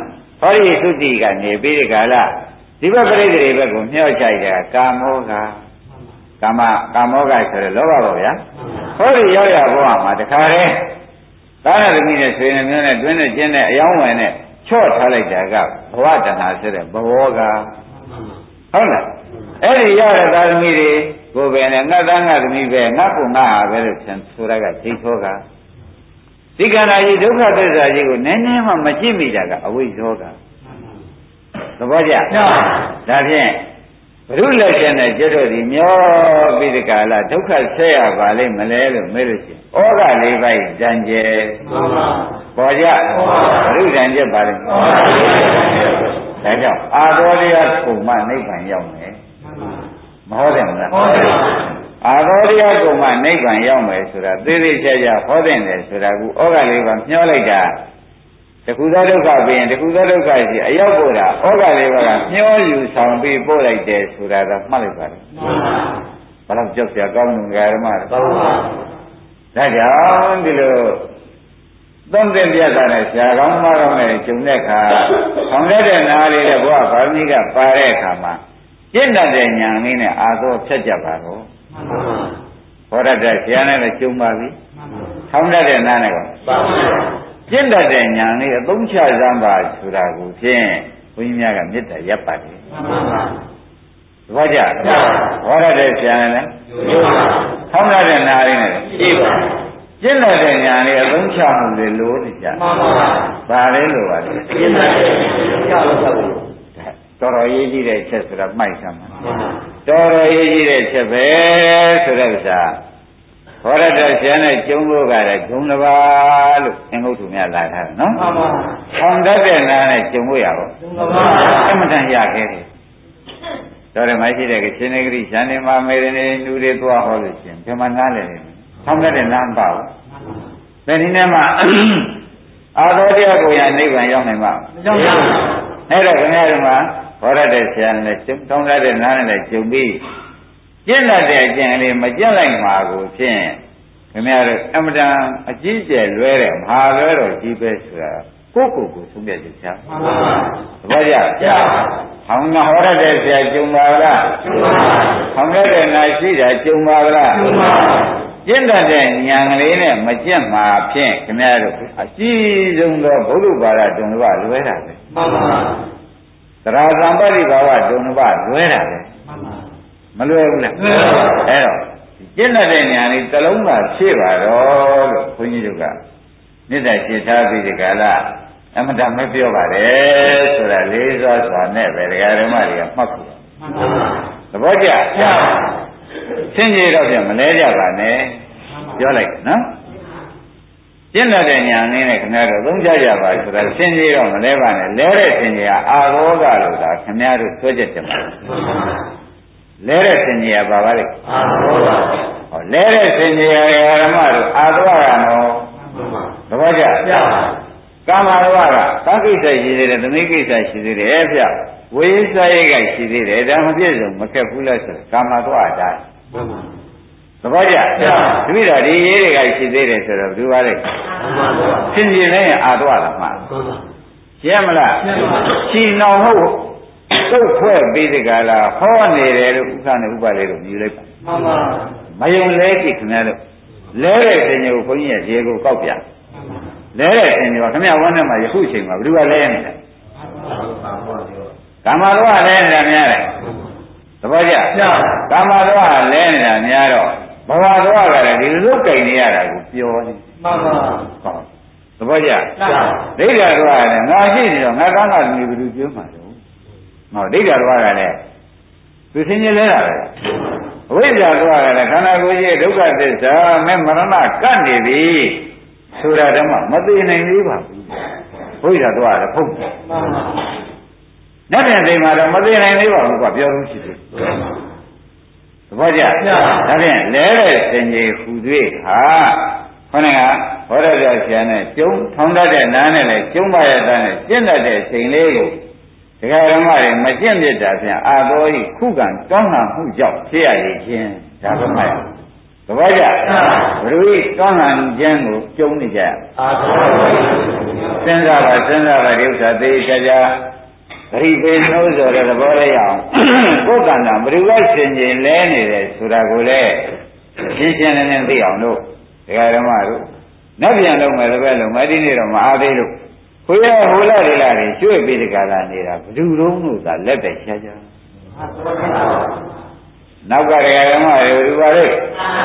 ဟောဒီသုတိကနေပြီးဒီကလာဒီဘက်ပရိသေတွေဘက်ကိုမျှော့ချိုက်တာကာမောကကာမောကဆိုရလောဘပေါ့ဗျာဟောဒီရောက်ရဘဝမှာတခါတည်းသားရသမီးနဲ့ဆွေနဲ့မျိုးနဲ့တွင်းနဲ့ကျင်းနဲ့အယောင်းဝင်နဲ့ချော့ထားလိုက်တာကဘဝတဏှာဆိုတဲ့ဘဝကဟုတ်လားအဲ့ဒီရောက်တဲ့သားသမီးတွေကိုယ်ပဲနဲ့ငါသားငါသမီးပဲငါကိုငါဟာပဲလို့ပြန်ဆိုရကဒိဋ္ဌောကဒီကရာကြီးဒုက္ခသစ္စာကြီးကိုနည်းနည်းမှမကြည့်မိတာကအဝိဇ္ဇောကသဘောကျဒါဖြင့်ဘုရုလက်ချက်နဲ့ကျွတ်တို့ဒီမျောပြီးဒီကလာဒုက္ခဆက်ရပါလိမ့်မလဲလို့မေးလို့ရှိရင်ဩဃလေးပိုက်တန်ကျဲပေါ်ကြဘုရုတန်ကျက်ပါလိမ့်ဒါကြောင့်အာသောတရားကုံမနိဗ္ဗာန်ရောက်မယ်မဟုတ်တယ်မလားအာသောတရားကုံမနိဗ္ဗာန်ရောက်မယ်ဆိုတာသေးသေးချာချာဟောတဲ့တယ်ဆိုတာကဩဃလေးပါမျောလိုက်တာတခုသောဒုက္ခပြီးရင်တခုသောဒုက္ခရှိအရောက်ပို့တာဩဃလေးပါကမျောယူဆောင်ပြီးပို့လိုက်တယ်ဆိုတာကမှတ်လိုက်ပါလားဘယ်တော့ကြောက်ကြကောင်းလို့ဓမ္မကောင်းပါဒါကြောင့်ဒီလိုသုံးသင်ပြတာနဲ့ဆရာကောင်းမကောင်းနဲ့ကျုံတဲ့အခါဆောင်ရတဲ့နားလေးနဲ့ဘုရားဗာမီကပါတဲ့အခါမှာကျင့်တတ်တဲ့ဉာဏ်လေးနဲ့အာသောဖြတ်ကြပါတော့ဟောရတဲ့ဆရာနဲ့လည်းကျုံပါပြီဆောင်ရတဲ့နားနဲ့ကောပါပါကျင့်တတ်တဲ့ဉာဏ်လေးအသုံးချစမ်းပါဆိုတာကိုဖြင့်ဘုန်းကြီးများကမေတ္တာရပ်ပါတယ်မှန်ပါပါသဘောကျဟောရတဲ့ဆရာနဲ့လည်းဆောင်ရတဲ့နားလေးနဲ့ရှိပါကျင့်တတ်တဲ့ဉာဏ်လေးအသုံးချမှုတွေလို့နေကြမှန်ပါပါဘာလဲလို့ပါလဲကျင့်တတ်တဲ့ဉာဏ်လို့ပြောလို့တော်တော်ရေးကြည့်တဲ့ချက်ဆိုတာမှိုက်ဆမ်းပါတော်တော်ရေးကြည့်တဲ့ချက်ပဲဆိုတဲ့ဥစ္စာဘောရတ္တဆရာနဲ့ကျုံဖို့ကလည်းဂျုံတစ်ပါးလို့သင်္ကုတ်သူများလာထားတယ်နော်မှန်ပါဆောင်တတ်တဲ့နာနဲ့ကျုံဖို့ရပါဂျုံတစ်ပါးအမှန်တန်ရခဲ့တယ်တော်တယ်မရှိတဲ့ကရှင်နေဂရိရှန်နေမှာမေရနေလူတွေသွားဟောလို့ရှင်ဒီမှာနားလည်နေဆောင်တတ်တဲ့နာမပါဘူးဘယ်နည်းနဲ့မှအာသောတရားကိုရနိဗ္ဗာန်ရောက်နိုင်မှာမရောက်ပါဘူးအဲ့တော့ခင်ဗျားတို့မှာဘောရတဲ့ဆရာနဲ့ကျုံတောင်းတဲ့နားနဲ့ကျုံပြီးကျင့်တတ်တဲ့အကျင့်လေးမကျင့်လိုက်မှာကိုဖြင့်ခင်ဗျားတို့အမတန်အကြီးကျယ်လွဲတဲ့မဟာလွဲတော်ကြီးပဲဆိုတာကိုကိုဆုံးဖြတ်ချက်ချမှန်ပါဘူးသဘောကျဟောင်းဟောရတဲ့ဆရာကျုံပါလားကျုံပါဟောင်းရတဲ့နာရှိတာကျုံပါလားကျုံပါကျင့်တတ်တဲ့ဉာဏ်ကလေးနဲ့မကျင့်မှာဖြင့်ခင်ဗျားတို့အကြီးဆုံးသောဘုရုပါဒတုံတစ်ပါးလွဲတာပဲမှန်ပါသရဇံပတိဘာဝတုံတစ်ပါးလွဲတာပဲမှန်ပါမလွယ်ဘူးလားအဲ့တော့ကျင့်တဲ့ဉာဏ်လေးတစ်လုံးသာဖြည့်ပါတော့လို့ခွန်ကြီးတို့ကမေတ္တာရှင်းထားပြီးဒီကလာအမတမပြောပါတယ်ဆိုတာလေးစွာစွာနဲ့ပဲဒကာဓမ္မတွေကမှတ်ဖို့သဘောကျဆင်းရဲတော့ပြန်မလဲကြပါနဲ့ပြောလိုက်နော်ကျင့်တဲ့ဉာဏ်လေးနဲ့ခင်ဗျားတို့သုံးကြပါဆိုတာဆင်းရဲတော့မလဲပါနဲ့လဲတဲ့ဆင်းရဲအာရောဂလို့သာခင်ဗျားတို့ဆွဲချက်တယ်မှာလဲတဲ့ဆင်ကြီးရပါပါလေအာသောပါဟောလဲတဲ့ဆင်ကြီးရဓမ္မတို့အာသောရနော်သဘောကျကာမရဝကသာကိစ္စရှိသေးတယ်သမိကိစ္စရှိသေးတယ်ဗျဝိသရိကရှိသေးတယ်ဒါမပြည့်စုံမခက်ဘူးလားဆိုကာမသောတာသဘောကျတပိတော့ဒီရေးတွေကရှိသေးတယ်ဆိုတော့ဘယ်သူပါလဲဆင်ကြီးလည်းအာသောတာမှာရှင်းမလားရှင်းအောင်ဟုတ်တုတ်ဖွဲ့ပြီးဒီကလာဟောနေတယ်လို့ဥက္ကနဲ့ဥပလေးတို့မြည်လိုက်ပါမှန်ပါမယုံလဲကြည့်ခင်ဗျားတို့လဲတဲ့ဆင်ញိုဘုန်းကြီးရဲ့ရေကိုကောက်ပြလဲတဲ့ဆင်ញိုခင်ဗျားဝမ်းထဲမှာယခုချိန်မှာဘယ်သူကလဲနေလဲကာမလောကလဲနေတာများတယ်သဘောကျကာမလောကလဲနေတာများတော့ဘဝလောကလည်းဒီလိုကြိုင်နေရတာကိုပြောနေမှန်ပါသဘောကျဒိဋ္ဌာလောကလည်းငါရှိနေတော့ငါကငါလူဘယ်သူပြောမှာလဲဟောဒိဋ္ဌာတော်ကလည်းသူဆင်းရဲလဲတာပဲအဝိဇ္ဇာတော်ကလည်းခန္ဓာကိုယ်ကြီးဒုက္ခသစ္စာမဲ့မရဏကတ်နေပြီဆိုတာတည်းမှမသိနိုင်သေးပါဘူးဝိဇ္ဇာတော်ကလည်းဖုံးတယ်နတ်ပြန်သိမှာတော့မသိနိုင်သေးပါဘူးကွာပြောလို့ရှိတယ်သဘောကျဒါဖြင့်လဲတဲ့ဆင်ကြီးဟူ၍ဟာခေါင်းကဟောရတဲ့ဆရာနဲ့ကျုံထောင်းတတ်တဲ့နားနဲ့လည်းကျုံပါရတဲ့နဲ့ကျင့်တတ်တဲ့ချိန်လေးကိုဒကာဓမ္မတွေမကျင့်ပြတာဖြင့်အာသောဤခုခံတောင်းတာမှုကြောင့်ဖြစ်ရခြင်းဒါပဲမှတ်ရသဘောကျဘုရားတောင်းတာခြင်းကိုကျုံနေကြအာသောစဉ်းစားပါဒီဥစ္စာသိချာချာဂရိပေနှိုးဆိုတဲ့သဘောလေးအောင်ကိုယ်ကံတာဘယ်လိုလဲရှင်ကျင်လဲနေတယ်ဆိုတာကိုလည်းရှင်းရှင်းလင်းလင်းသိအောင်လို့ဒကာဓမ္မတို့နောက်ပြန်လုံးမယ်တပည့်လုံးမဒီနေ့တော့မအားသေးလို့ခွေးရဟိုလာတွေလာတွေကျွေးပြီးတကလာနေတာဘယ်သူတုံးလို့သာလက်ပဲရှားကြနောက်ကဒကာဓမ္မတွေဘယ်လိုပါလဲ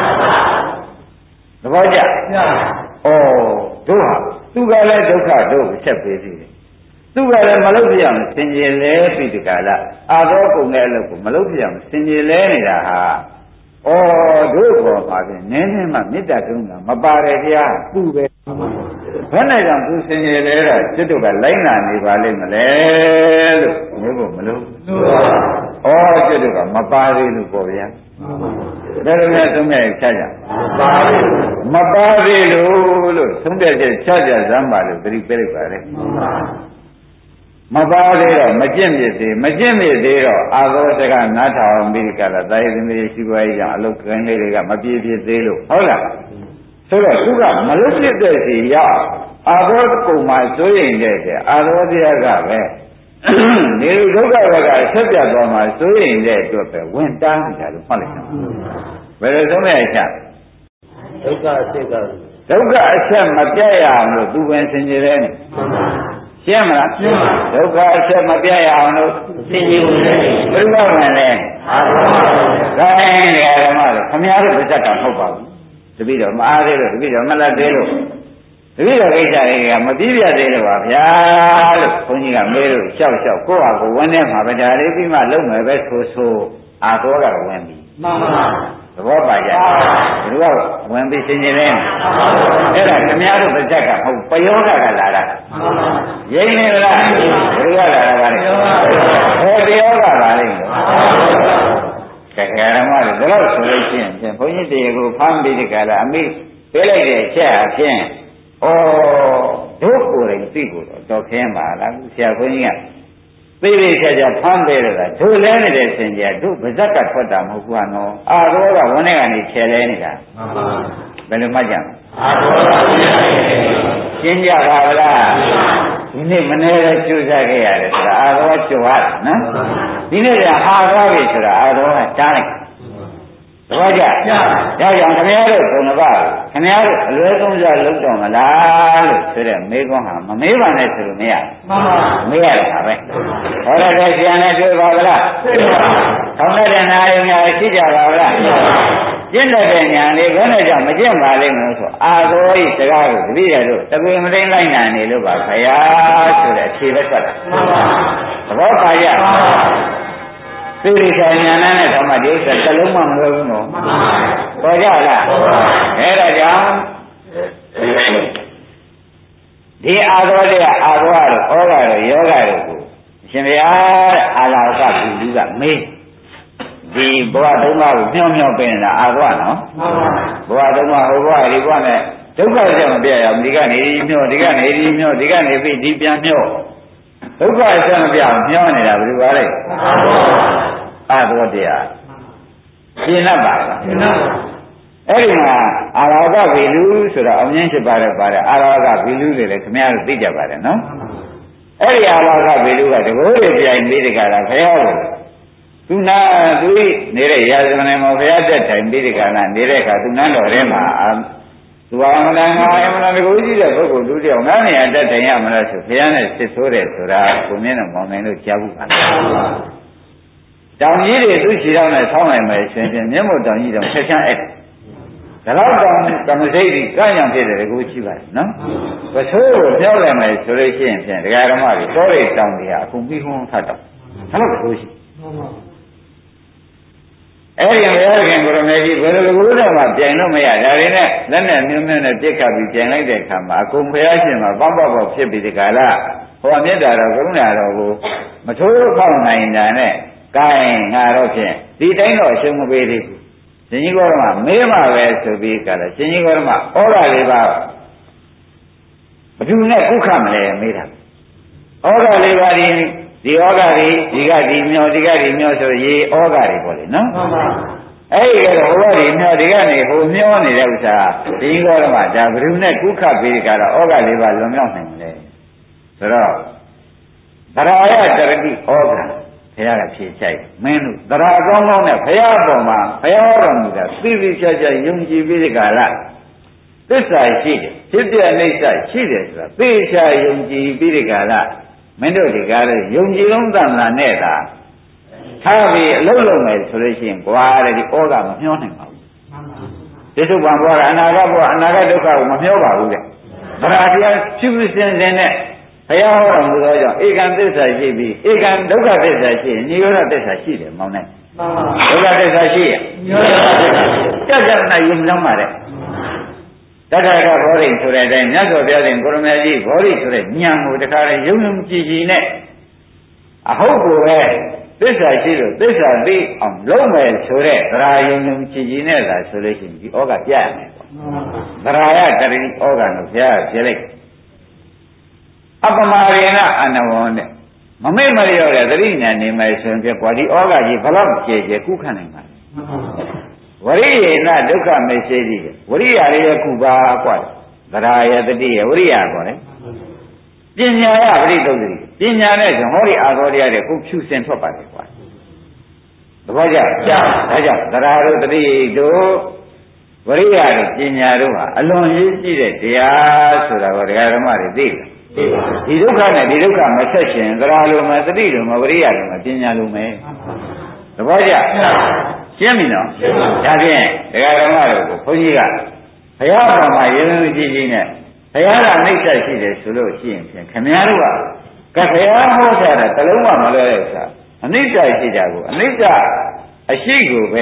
သဘောကျဩတို့ဟာသူကလည်းဒုက္ခတို့ဆက်ပေးသေးတယ်သူကလည်းမလုပ်ပြအောင်စင်ကြယ်လဲပြီးဒီကလာအာသောကုန်တဲ့အလုပ်ကိုမလုပ်ပြအောင်စင်ကြယ်လဲနေတာဟာတို့ပေါ်မှာပြင်နည်းနည်းမှမေတ္တာတုံးတာမပါတယ်ဗျာသူပဲဘယ်နဲ့ကြောင့်သူစင်ကြယ်လဲတော့ကျွတ်တို့ကလိုက်နာနေပါလိမ့်မလဲလို့မျိုးဖို့မလို့ကျွတ်တို့ကမပါသေးလို့ပေါ့ဗျာဒါလိုနဲ့သုံးမြတ်ချကြမပါသေးလို့သုံးပြချက်ချကြစမ်းပါလို့သတိပေးလိုက်ပါလေမပါသေးတော့မကျင့်မြစ်သေးတော့အာသောတကနားထောင်ပြီးကြတာတာယသမီးရှိပွားရေးကြောင့်အလုတ်ကင်းလေးတွေကမပြည့်သေးလို့ဟုတ်လားဆိုတော့သူကမလွတ်ပြည့်တဲ့စီရောက်အာသောကုံမှာစိုးရင်တဲ့အာသောတရားကပဲနေဒုက္ခဘက်ကဆက်ပြတ်သွားမှာစိုးရင်တဲ့အတွက်ပဲဝင်တားနေတာလို့မှတ်လိုက်တော့ဘယ်လိုသုံးရချဒုက္ခအဆက်မပြတ်ရအောင်လို့သူဝင်စင်ကြယ်တယ်ရှင်းမလားဒုက္ခအဆက်မပြတ်ရအောင်လို့စင်ကြယ်ဘူးဘယ်လိုဝင်လဲဒါရင်ဓမ္မတို့ခမည်းတော်ပြတ်တာမဟုတ်ပါဘူးတပည့်တော်မအားသေးလို့တပည့်တော်မလက်သေးလို့တပည့်တော်ကိစ္စတွေကမပြည့်ပြတ်သေးလို့ပါဗျာလို့ဘုန်းကြီးကမေးလို့ရှောက်ကိုယ့်ဟာကိုဝင်နေမှာပဲဒါလေးပြီးမှလုံးမယ်ပဲဆိုအာသောကဝင်ပြီမှန်ပါသဘောပါကြဘယ်လိုဝင်ပြီးစင်ကြယ်လဲအဲ့ဒါခမည်းတော်ပြတ်ကဟုတ်ပယောဂကလာတာရိမ့်နေလားဘယ်လိုလာတာလဲဟောပယောဂပါလိမ့်မယ်ကဲဓမ္မတွေဒါလို့ဆိုလို့ရှိရင်ဘုန်းကြီးတွေကိုဖမ်းပြီးဒီကလာအမိပေးလိုက်တဲ့အချက်အဖြစ်တို့ကိုယ်တိုင်သိကိုတော့ခင်းပါလားဆရာဘုန်းကြီးကသိသိချာချာဖမ်းပေးရတာတို့လဲနေတဲ့စင်ကြတို့ဗဇက်ကထွက်တာမဟုတ်ဘူးနော်အာရောကဝန်းထဲကနေခြေလဲနေတာဘယ်လိုမှကြမ်းအာရောကရှင်းကြပါလားဒီနေ့မနေ့ကကြိုးစားခဲ့ရတယ်ဆိုတာအာရောကြွားတယ်နော်ဒီနေ့ကအာရောပြီဆိုတာအာရောကတားလိုက်သဘောကျ။ဒါကြောင့်ခင်ဗျားတို့ဘုံကခင်ဗျားတို့အလွယ်ဆုံးစားလုပ်တော့မလားလို့ဆိုတဲ့မေးခွန်းဟာမမေးပါနဲ့ဆိုလို့မရဘူး။မှန်ပါ။မေးရတယ်ဟာပဲ။ဟောရတဲ့ဆရာနဲ့တွေ့ပါဗလား။တွေ့ပါဘူး။ထောင်တဲ့နာရီများရှိကြပါဗလား။ရှိပါဘူး။ကျင့်တဲ့ညာလေးဘယ်နဲ့ကြောင့်မကျင့်ပါလိမ့်မလို့ဆိုအာသောဤစကားကိုတပည့်ရတို့တပင်မသိလိုက်နိုင်နေလို့ပါခရားဆိုတဲ့အဖြေပဲထွက်တာ။မှန်ပါ။သဘောပါရဲ့။သိရိစာညာနဲ့ဓမ္မဒီဥစ္စာတစ်လုံးမှမလွယ်ဘူးနော်ပေါ်ကြလားအဲ့ဒါကြောင့်ဒီအာသောတရားအာသောတို့ဩဃတို့ယောဂတို့ကိုရှင်ဘုရားတဲ့အာလာကဘုလူကမေးဒီဘဝဒုက္ခကိုမျောပေးနေတာအာသောနော်ဘဝဒုက္ခဟိုဘဝဒီဘဝနဲ့ဒုက္ခကြောင့်မပြရဘူးဒီကနေမျောဒီကနေပြီးဒီပြန်မျောဒုက္ခအဆက်မပြအောင်မျောနေတာဘယ်လိုပါလဲအာသောတရားရှင်းတတ်ပါလားရှင်းတတ်ပါအဲ့ဒီမှာအာရဝကဗီလူဆိုတော့အောင်မြင်ဖြစ်ပါတယ်အာရဝကဗီလူတွေလည်းခင်ဗျားတို့သိကြပါတယ်နော်အဲ့ဒီအာရဝကဗီလူကတကိုးတွေပြိုင်ပြီးဒီကလာခရကိုသူနေတဲ့ရာဇဝနေမှာဘုရားတက်ထိုင်ပြီးဒီကလာနေတဲ့အခါသူနန်းတော်ထဲမှာသူအမှန်တန်ငါအမှန်တကိုးကြီးတဲ့ပုဂ္ဂိုလ်တို့တယောက်ငါနေရာတက်ထိုင်ရမလားဆိုဘုရားနဲ့စစ်ဆိုးတယ်ဆိုတာကိုမြင်တော့မောင်နိုင်လို့ကြားဘူးပါတောင်ကြီးတွေသူ့ခြေထောက်နဲ့ဆောင်းနိုင်မယ်ရှင်မျက်မှောက်တောင်ကြီးတောင်ဆက်ချမ်းအဲ့ဒါတော့တောင်စိတ်ကြီးကညံဖြစ်တယ်ကိုရှိပါတယ်နော်ပဆိုးကိုပြောလိုက်မယ်ဆိုလို့ရှိရင်ဖြင့်ဒကာဓမ္မတွေတောရိတ်တောင်တွေဟာအကုန်ပြီးဟုံးထတော့ဒါတော့ကိုရှိအဲ့ဒီဘုရားခင်ကိုရမေကြီးဘယ်လိုလိုတော့မှပြိုင်လို့မရဒါတွေနဲ့လက်နဲ့မျိုးမျိုးနဲ့ပြစ်ခတ်ပြီးပြိုင်လိုက်တဲ့အခါမှာအကုန်ဘုရားရှင်မှာပေါက်ဖြစ်ပြီးဒီကလာဟောမြတ်တာတော့ကရုဏာတော်ကိုမထိုးဖောက်နိုင်တာနဲ့ကိုင်းငါတော့ဖြင့်ဒီတိုင်းတော့အရှုံးမပေးသေးဘူးရှင်ကြီးကောရမမေးမှပဲဆိုပြီးကလည်းရှင်ကြီးကောရမဩဃလေးပါဘယ်သူနဲ့ဥက္ခမလဲမေးတာဩဃလေးပါဒီဩဃတွေဒီမျောဆိုရေဩဃတွေပေါ့လေနော်မှန်ပါအဲ့ဒီကတော့ဟိုကဒီမျောဒီကနေဟိုမျောနေတဲ့ဥစ္စာဒီကောရမဒါဘယ်သူနဲ့ဥက္ခပေးကြတော့ဩဃလေးပါလွန်မြောက်နိုင်တယ်ဆိုတော့သရယတရတိဩဃံဘုရားကဖြေချိုက်မင်းတို့သရကောင်းကောင်းနဲ့ဘုရားပေါ်မှာဘုရားတော်မူတာသိသိချာချာယုံကြည်ပြီးဒီကလာသစ္စာရှိတယ်ဖြစ်ပြအိဋ္ဌရှိတယ်ဆိုတာသိချာယုံကြည်ပြီးဒီကလာမင်းတို့ဒီကားလေးယုံကြည်လုံးသံသာနဲ့သာထားပြီးအလုံးလုံးမယ်ဆိုလို့ရှိရင်ကွာတဲ့ဒီဩဃမမျောနိုင်ပါဘူးဒီသုဘံဘောကအနာဂတ်ဘောအနာဂတ်ဒုက္ခကိုမမျောပါဘူးတဲ့ဗရာတရားဖြူဖြူစင်စင်နဲ့ဘုရားဟောတော်မူသောကြောင့်ဧကံသစ္စာရှိပြီးဧကံဒုက္ခသစ္စာရှိရင်နိရောဓသစ္စာရှိတယ်မောင်းနဲ့ဒုက္ခသစ္စာရှိရင်နိရောဓသစ္စာကြကြနာယုံလမ်းပါတဲ့တတ္ထကဘောဓိဆိုတဲ့အတိုင်းမြတ်စွာဘုရားရှင်ကိုရမကြီးဘောဓိဆိုတဲ့ဉာဏ်ကိုတခါလေယုံယုံကြည်ကြည်နဲ့အဟုတ်ကိုပဲသစ္စာရှိလို့သစ္စာသိအောင်လုံးမယ်ဆိုတဲ့သရာယုံယုံကြည်ကြည်နဲ့သာဆိုလို့ရှိရင်ဒီဩဃပြရမယ်ပေါ့သရာယတရိဩဃကိုဘုရားပြလိုက်အပမရေနအနဝံတဲ့မမိတ်မလျော့တဲ့သတိနဲ့နေမယ်ဆိုရင်ပြကွာဒီဩဃကြီးဘလောက်ကျေကျေကုခနိုင်ပါလဲဝရိယေနဒုက္ခမရှိသေးတယ်ဝရိယလေးရခုပါကွာသရာယတတိယဝရိယကွာလေပညာယပရိသုတ်တိပညာနဲ့ဆိုဟောဒီအာသောတရားတွေကိုဖြူစင်ထွက်ပါတယ်ကွာသဘောကျကြားဒါကြောင့်သရာတို့တတိတို့ဝရိယတို့ပညာတို့ဟာအလွန်ရေးကြည့်တဲ့တရားဆိုတာကိုဒကာဓမ္မတွေသိတယ်ဒီဒုက္ခနဲ့ဒီဒုက္ခမဆက်ရှင်သရာလိုမှတတိလိုမှဝရိယလိုမှပညာလိုမှသဘောကျရှင်းပြီနော်ဒါဖြင့်ဒကာဓမ္မတို့ကိုဘုန်းကြီးကဘုရားပေါ်မှာယုံကြည်ကြည်နဲ့ဘုရားကအနိစ္စရှိတယ်ဆိုလို့ရှိရင်ခင်ဗျားတို့ကဘုရားဟောထားတာတလုံးမှမလွဲတဲ့ဥစ္စာအနိစ္စရှိတာကိုအနိစ္စအရှိကိုပဲ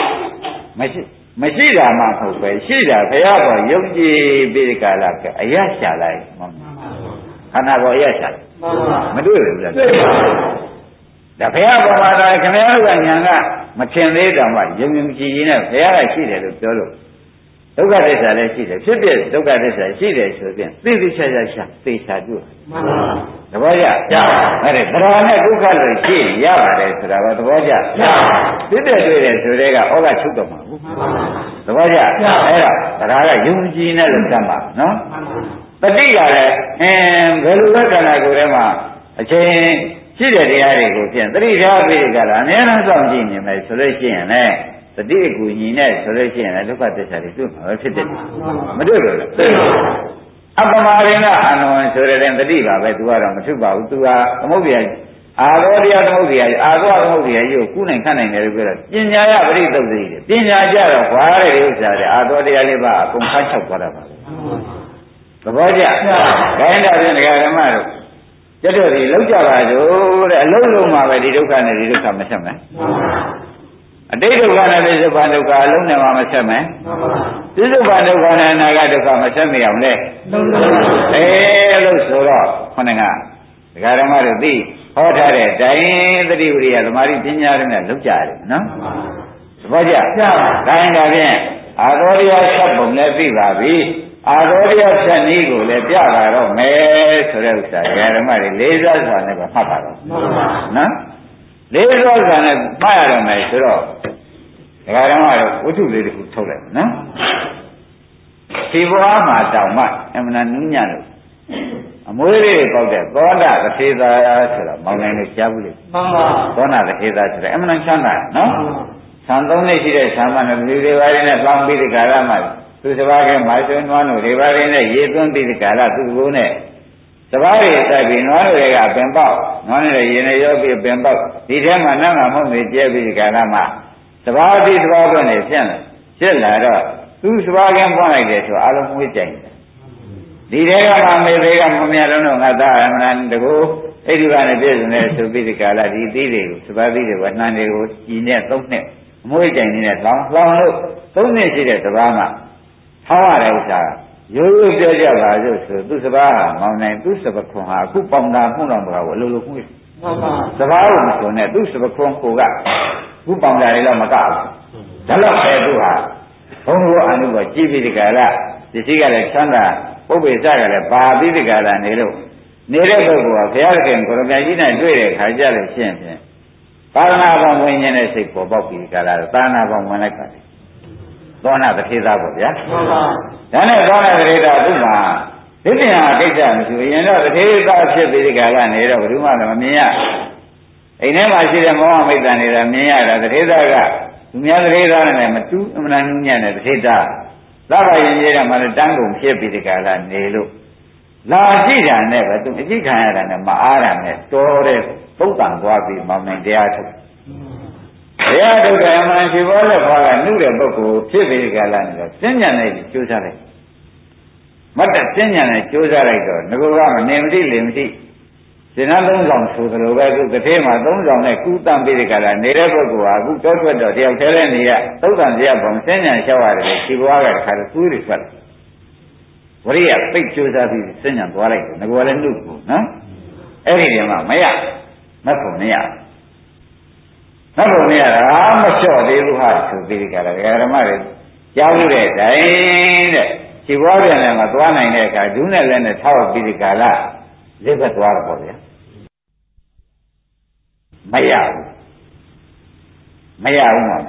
မရှိတာမှမဟုတ်ပဲရှိတာဘုရားပေါ်ယုံကြည်ပြီးဒီကလာကအရရှာလိုက်မှန်ပါခန္ဓာပေါ်အရရှာလိုက်မတွေ့ဘူးလားတွေ့ပါဘူးဒါဘုရားပေါ်မှာတော့ခင်ဗျားတို့ကညာကမထင်သေးတော့မှယုံကြည်ကြည်နဲ့ဘုရားကရှိတယ်လို့ပြောလို့ဒုက္ခသစ္စာလည်းရှိတယ်ဖြစ်ဖြစ်ဒုက္ခသစ္စာရှိတယ်ဆိုရင်သိသိချာချာရှာသိချာတွေ့မှန်ပါသဘောကျအဲ့ဒါသရနဲ့ဒုက္ခလို့ရှိရပါတယ်ဆိုတာကသဘောကျဖြစ်ဖြစ်တွေ့တယ်ဆိုတဲ့ကဩဃချုပ်တော့မှာဘူးသဘောကျအဲ့တော့သရကယုံကြည်နဲ့လို့သတ်ပါနော်တတိကလည်းဘယ်လိုပဲခန္ဓာကိုယ်ထဲမှာအချိန်ရှိတဲ့တရားတွေကိုဖြင့်တတိထားပြီးကြတာအများအားဆောင်ကြည့်နေမယ်ဆိုလို့ရှိရင်လည်းတတိအကူညီနဲ့ဆိုလို့ရှိရင်လည်းဒုက္ခသစ္စာတွေတွေ့မှာပဲဖြစ်တယ်မတွေ့ဘူးလားတွေ့ပါဘူးအပမရိဏအနဝံဆိုတဲ့တတိပါပဲသူကတော့မထုတ်ပါဘူးသူကသမုဒ္ဒရာအာရောတရားသမုဒ္ဒရာအာသောသမုဒ္ဒရာကြီးကိုကုနိုင်ခန့်နိုင်တယ်လို့ပြောတော့ပညာရပရိသုတ်တိတယ်ပညာကြတော့ခွာတဲ့ဥစ္စာတွေအာသောတရားလေးပါအကုန်ဖတ်ချုပ်သွားတာပါသဘောကျခိုင်းတာဖြင့်ဒကာဓမ္မတို့ကျတော့ဒီလောက်ကြပါတို့တဲ့အလုံးလုံးမှာပဲဒီဒုက္ခနဲ့ဒီဒုက္ခမဆက်မယ်အတိတ်ဒုက္ခနဲ့ပြစ္ဆုတ်ပန်ဒုက္ခအလုံးနဲ့မှမဆက်မယ်ပြစ္ဆုတ်ပန်ဒုက္ခနဲ့အနာဂတ်ဒုက္ခမဆက်မရအောင်လေလို့ဆိုတော့ခေါင်းကဒကာဓမ္မတို့သိဟောထားတဲ့တိုင်သတိဝိရိယသမာဓိပညာတွေနဲ့လောက်ကြရတယ်နော်သဘောကျခိုင်းတာဖြင့်အာရောရိယဆက်ပုံနဲ့သိပါပြီအာရောရိယဆက်နည်းကိုလည်းပြပါတော့မယ်ဆိုတဲ့ဥစ္စာဒကာဓမ္မတွေလေးစားစွာနဲ့ပဲမှတ်ပါတော့နော်လေးစားစွာနဲ့မှတ်ရတော့မယ်ဆိုတော့ဒကာဓမ္မတို့ဝတ္ထုလေးတစ်ခုထုတ်လိုက်နော်ဒီဘဝမှာတောင်မှအမှန်နူးညံ့လို့အမွေးလေးပေါက်တဲ့သောတာသထေသာဆိုတာမောင်နိုင်လို့ကြားဘူးလေမှန်ပါသောတာသထေသာဆိုတာအမှန်ချမ်းသာနော်ဆံသုံးနှစ်ရှိတဲ့ဆံမနဲ့လူတွေပါရင်းနဲ့လောင်းပြီးဒီကာလမှာသူစဘာကမိုက်သွင်းနွားတို့တွေပါရင်းနဲ့ရေသွင်းပြီးဒီကာလသူကိုနဲ့စဘာတွေတိုက်ပြီးနွားတွေကပင်ပေါက်နွားနဲ့ရေနဲ့ရောပြီးပင်ပေါက်ဒီထဲမှာနတ်မှာမဟုတ်နေကျဲပြီးဒီကာလမှာစဘာတိစဘာကွနဲ့ဖြစ်လာတော့သူစဘာကပွားလိုက်တယ်ဆိုအလုံးမွေးကြိုင်တယ်ဒီထဲကမှမေသေးကမမြတ်လုံးတော့ငါသားအမှန်တကူအဲ့ဒီကနေပြည့်စုံတဲ့ဆိုပြီးဒီကာလဒီသီးတွေကိုစဘာသီးတွေကနှမ်းတွေကိုကြီးနဲ့သုံးနှစ်အမွေးကြိုင်နေတဲ့လောင်းလို့သုံးနှစ်ရှိတဲ့စဘာမှာထောင်းရတဲ့ဥစ္စာရိုးရိုးပြောကြပါစို့ဆိုသူစဘာဟာမောင်နိုင်သူစပခွန်ဟာအခုပေါင်တာမှုတော်မတော်ဘူးအလိုလိုမှုမှန်ပါစဘာကိုမဆိုနဲ့သူစပခွန်ကိုကခုပေါင်တာတွေတော့မကဘူးဒါတော့ပဲသူဟာဘုံဘောအနုဘောကြည်ပြီးဒီကလာဒီရှိကလည်းချမ်းသာပုပ္ပေစကလည်းပါပြီးဒီကလာနေလို့နေတဲ့ပုဂ္ဂိုလ်ကဘုရားခင်ကိုရမကြီးနဲ့တွေ့တဲ့ခါကြလို့ရှင်းဖြင့်သာသနာ့ဘောင်ဝင်ခြင်းနဲ့စိတ်ပေါ်ပေါက်ပြီးဒီကလာတော့သာသနာ့ဘောင်ဝင်လိုက်ပါတယ်သောနာတထေသာပေါ့ဗျာမှန်ပါဒါနဲ့သောနာတထေသာသူ့မှာဒီပြန်ကိစ္စမရှိဘူးရင်တော့တထေသားဖြစ်ပြီးဒီကလာနေတော့ဘယ်သူမှလည်းမမြင်ရအိမ်ထဲမှာရှိတဲ့မောဟမိတ်တန်နေတာမြင်ရတာတထေသားကသူများတထေသားနဲ့မတူအမှန်တန်ညံ့တဲ့တထေသားသဗ္ဗယင်ကြီးတဲ့မှာလည်းတန်းကုန်ဖြစ်ပြီးဒီကလာနေလို့လာကြည့်တာနဲ့ပဲသူအကြည့်ခံရတာနဲ့မအားတာနဲ့တော်တဲ့ပုဒ်တန်သွားပြီးမောင်နိုင်တရားထုတ်တရားထုတ်တယ်မှန်ရှိဘောလက်ဖွားကနှုတဲ့ပုဂ္ဂိုလ်ဖြစ်ပြီးဒီကလာနေတော့စဉ်းညံနေပြီးကြိုးစားလိုက်မတ်တစဉ်းညံနေကြိုးစားလိုက်တော့ငကောကမနေမတိလေမတိရှင်နာသုံးဆောင်ဆိုသလိုပဲသူတစ်သေးမှာသုံးဆောင်နဲ့ကူးတမ်းပြီးဒီကလာနေတဲ့ပုဂ္ဂိုလ်ဟာအခုတောထွက်တော့တယောက်တည်းနဲ့နေရသုတ်တန်တရားပုံစဉ်းညံလျှောက်ရတယ်ဒီဘဝကတခါတည်းသွေးတွေထွက်လာဝရိယပိတ်ကြိုးစားပြီးစဉ်းညံသွားလိုက်တယ်ငကောလည်းနှုတ်ကိုနော်အဲ့ဒီတည်းမှာမရမတ်ဖို့မရမတ်ဖို့မရတာမလျှော့သေးဘူးဟာဆိုပြီးဒီကလာဓမ္မတွေကြားလို့တဲ့တိုင်တဲ့ဒီဘဝပြန်လည်းမသွားနိုင်တဲ့အခါဒုနဲ့လည်းနဲ့ထောက်ပြီးဒီကလာလက်သက်သွားတော့ဗျာမရဘူးမရဘူးမှာ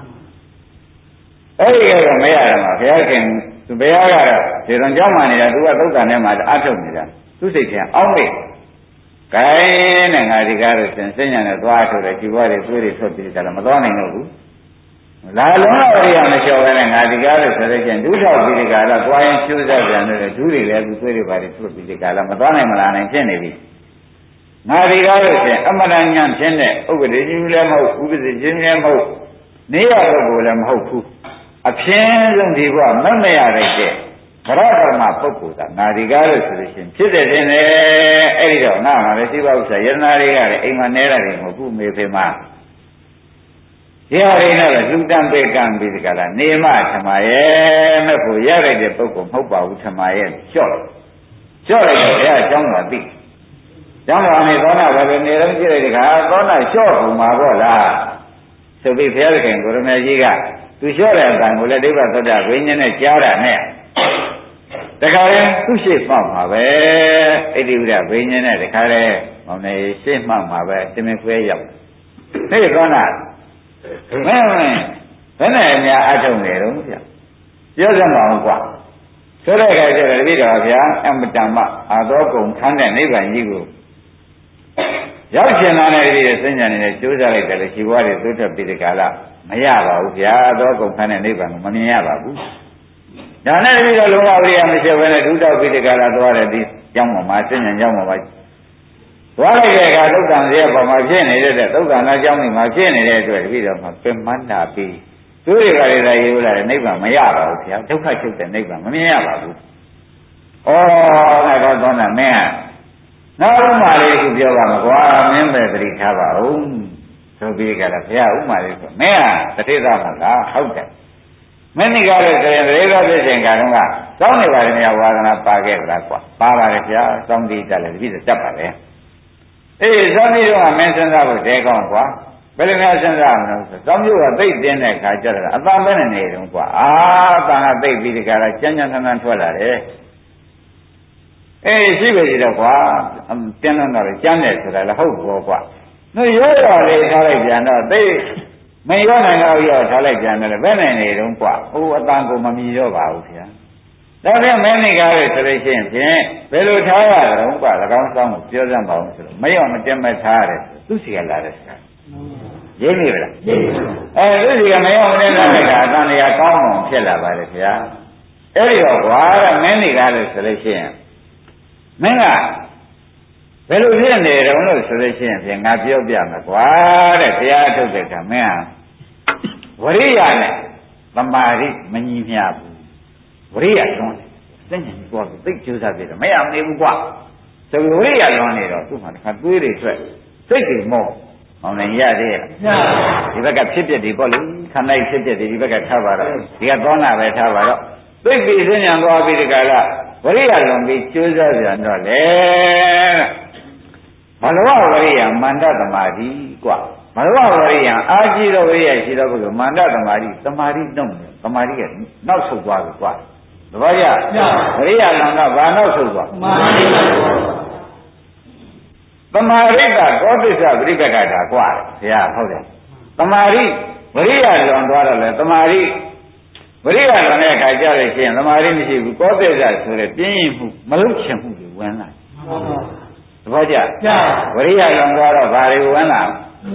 အဲ့ဒီကတော့မရတာမှာဘုရားခင်သူဘုရားကတော့ဒီတော်ကြောင်းမှနေတာသူကသုတ်တန်ထဲမှာအထုတ်နေတာသူစိတ်ထဲအောင်းမိတ်ခိုင်းနဲ့ငါဒီကားလို့စဉ်းညံနဲ့သွားထုတ်တယ်ဒီဘဝတွေသွေးတွေထွက်ပြီးကြတယ်မသွားနိုင်တော့ဘူးလာလုံးဝရိယာမလျှော်ပဲနဲ့ငါဒီကားလို့ဆိုတဲ့ကျင်ဒုထောက်ပြီးဒီကားတော့သွားရင်ကျိုးစားပြန်တယ်ဒုတွေလည်းသူသွေးတွေပါတွေထွက်ပြီးဒီကားတော့မသွားနိုင်မလားနိုင်ဖြစ်နေပြီငါဒီကားလို့ဆိုရင်အမရဏညာဖြစ်တဲ့ဥပဒေကြီးလည်းမဟုတ်ဥပဒေကြီးလည်းမဟုတ်နေရပုဂ္ဂိုလ်လည်းမဟုတ်ဘူးအပြင်းဆုံးဒီဘဝမမရတဲ့ဗရဓမ္မပုဂ္ဂိုလ်ကငါဒီကားလို့ဆိုလို့ရှိရင်ဖြစ်တဲ့တင်လေအဲ့ဒီတော့ငါမှလည်းရှိပါဥစ္စာယတနာတွေကလည်းအိမ်မှာနေတာတွေမဟုတ်ဘူးမေဖေမှာဒီဟာတွေနဲ့လှူဒန်းပေးကံပြီးဒီကလာနေမထမရဲ့မဲ့ဖို့ရလိုက်တဲ့ပုဂ္ဂိုလ်မဟုတ်ပါဘူးထမရဲ့လျှော့လိုက်တော့ဘုရားအကြောင်းကသိကျောင်းတော်နေသောနာပဲနေတော့ကြည့်လိုက်ဒီခါသောနာလျှော့ပုံမှာပေါ့လားဆိုပြီးဘုရားခင်ကိုရမေကြီးကသူလျှော့တဲ့အတန်ကိုလည်းဒိဗ္ဗသောတာဝိညာဉ်နဲ့ကြားတာနဲ့တခါရင်သူ့ရှိမှောက်မှာပဲဣတိဝိဒဝိညာဉ်နဲ့တခါလဲမောင်နေရှိမှောက်မှာပဲတမင်ခွဲရောက်ဒီသောနာမင်းဘယ်နဲ့များအထုတ်နေတော့ဗျပြောစမ်းပါဦးကွာဆိုတဲ့အခါကျတော့တပည့်တော်ဗျာအမတန်မှအာသောကုန်ခန်းတဲ့နိဗ္ဗာန်ကြီးကိုရောက်ချင်တာနဲ့တပည့်တော်စဉ်းကြံနေတဲ့ကြိုးစားလိုက်တယ်လေရှိဘွားတွေသို့ထပ်ပြီးဒီကလာမရပါဘူးဗျာအာသောကုန်ခန်းတဲ့နိဗ္ဗာန်ကိုမမြင်ရပါဘူးဒါနဲ့တပည့်တော်လုံးဝဝိရိယမရှိဘဲနဲ့ဒုတောက်ပြီးဒီကလာသွားတယ်ဒီကျောင်းပေါ်မှာစဉ်းကြံကျောင်းပေါ်မှာသွားလိုက်တဲ့အခါသုတ်တန်ရဲ့ပုံမှာဖြစ်နေတဲ့သုတ်တန်သားကျောင်းကြီးမှာဖြစ်နေတဲ့အတွက်တပည့်တော်မှာပြမန်းတာပြီးသူတွေကလည်းရေလာတယ်နိဗ္ဗာန်မရပါဘူးဗျာဒုက္ခချုပ်တဲ့နိဗ္ဗာန်မမြင်ရပါဘူးဩငါတော့နာမင်းနောက်ဥမာလေးခုပြောပါမကွာမင်းပဲသတိထားပါဦးဆိုပြီးကြတာဘုရားဥမာလေးဆိုမင်းဟာတတိသားမလားဟုတ်တယ်မင်းဒီကားလို့ဆိုရင်တတိသားဖြစ်ခြင်းကတော့စောင်းနေပါတယ်မြတ်ဝါဒနာပါခဲ့ဗလားကွာပါပါတယ်ဗျာစောင်းတည်တယ်လည်းတပည့်တတ်ပါတယ်အေးစောင်းပြီးတော့မင်းစဉ်းစားဖို့တဲကောင်းကွာဘယ်လိုများစဉ်းစားမလို့ဆိုစောင်းမျိုးကသိပ်တင်းတဲ့ခါကျတော့အတန်ပဲနေတုန်းကွာအာအတန်ကသိပ်ပြီးဒီကရာကြမ်းကြမ်းထန်ထန်ထွက်လာတယ်အေးရှိပဲရှိတော့ကွာတင်းလုံးတော့ကျမ်းတယ်ဆိုတာလည်းဟုတ်ဘောကွာတို့ရောရောလေးထားလိုက်ပြန်တော့သိမရောနိုင်တော့ရောထားလိုက်ပြန်တယ်ဘယ်နဲ့နေတုန်းကွာဟိုအတန်ကိုမမြည်တော့ပါဘူးဗျာဒါပြန်မင်းနေကားလို့ဆိုလို့ရှိရင်ဖြင့်ဘယ်လိုထားရကြုံကွာ၎င်းစောင်းကိုပြောစမ်းပါဦးဆိုတော့မရောမတက်မထားရတယ်သူစီကလာတဲ့စကားရင်းနေပြီလားသူစီကမရောမတက်ထားတဲ့ကအတန်တရားကောင်းအောင်ဖြစ်လာပါတယ်ဗျာအဲ့ဒီတော့ကွာတဲ့မင်းနေကားလို့ဆိုလို့ရှိရင်မင်းကဘယ်လိုဖြစ်နေတုံးလို့ဆိုလို့ရှိရင်ဖြင့်ငါပြောပြမယ်ကွာတဲ့ဘုရားထုတ်တဲ့ကမင်းဟာဝရိယနဲ့သမာဓိမညီမျှဘူးဝရိယလွန်တယ်စိတ်ညစ်သွားပြီးသိကျိုးစားပြတယ်မရမနေဘူးကွာဆိုပြီးဝရိယလွန်နေတော့သူ့မှာတစ်ခါသွေးတွေထွက်စိတ်တွေမော့အောင်လည်းရသေးရဲ့ဒီဘက်ကဖြစ်ပြတယ်ပေါ့လေခန္ဓာဖြစ်ပြတယ်ဒီဘက်ကထားပါတော့ဒီကသောနာပဲထားပါတော့သိပြီးစဉ်းညံသွားပြီးဒီကလာဝရိယလွန်ပြီးကျိုးစားပြန်တော့လေဘလဝဝရိယမန္တသမာဓိกว่าဘလဝဝရိယအာကြည့်တော့ဝရိယရှိတော့ဘုရားမန္တသမာဓိသမာဓိနှုတ်တယ်သမာဓိကနောက်ဆုတ်သွားပြီกว่าတပည့်ကြဝရိယလွန်တော့ဘာနောက်ဆုတ်သွားသမာဓိကသောတိစ္ဆပရိပက္ခတာกว่าဘုရားဟုတ်တယ်သမာဓိဝရိယလွန်သွားတော့လေသမာဓိဝရိယလွန်တဲ့အခါကြလို့ရှိရင်သမာဓိမရှိဘူးကောသစ္စာဆိုတဲ့ပြင်းရင်မှုမလုံချင်မှုတွေဝင်လာသဘောကျဝရိယလွန်သွားတော့ဘာတွေဝင်လာ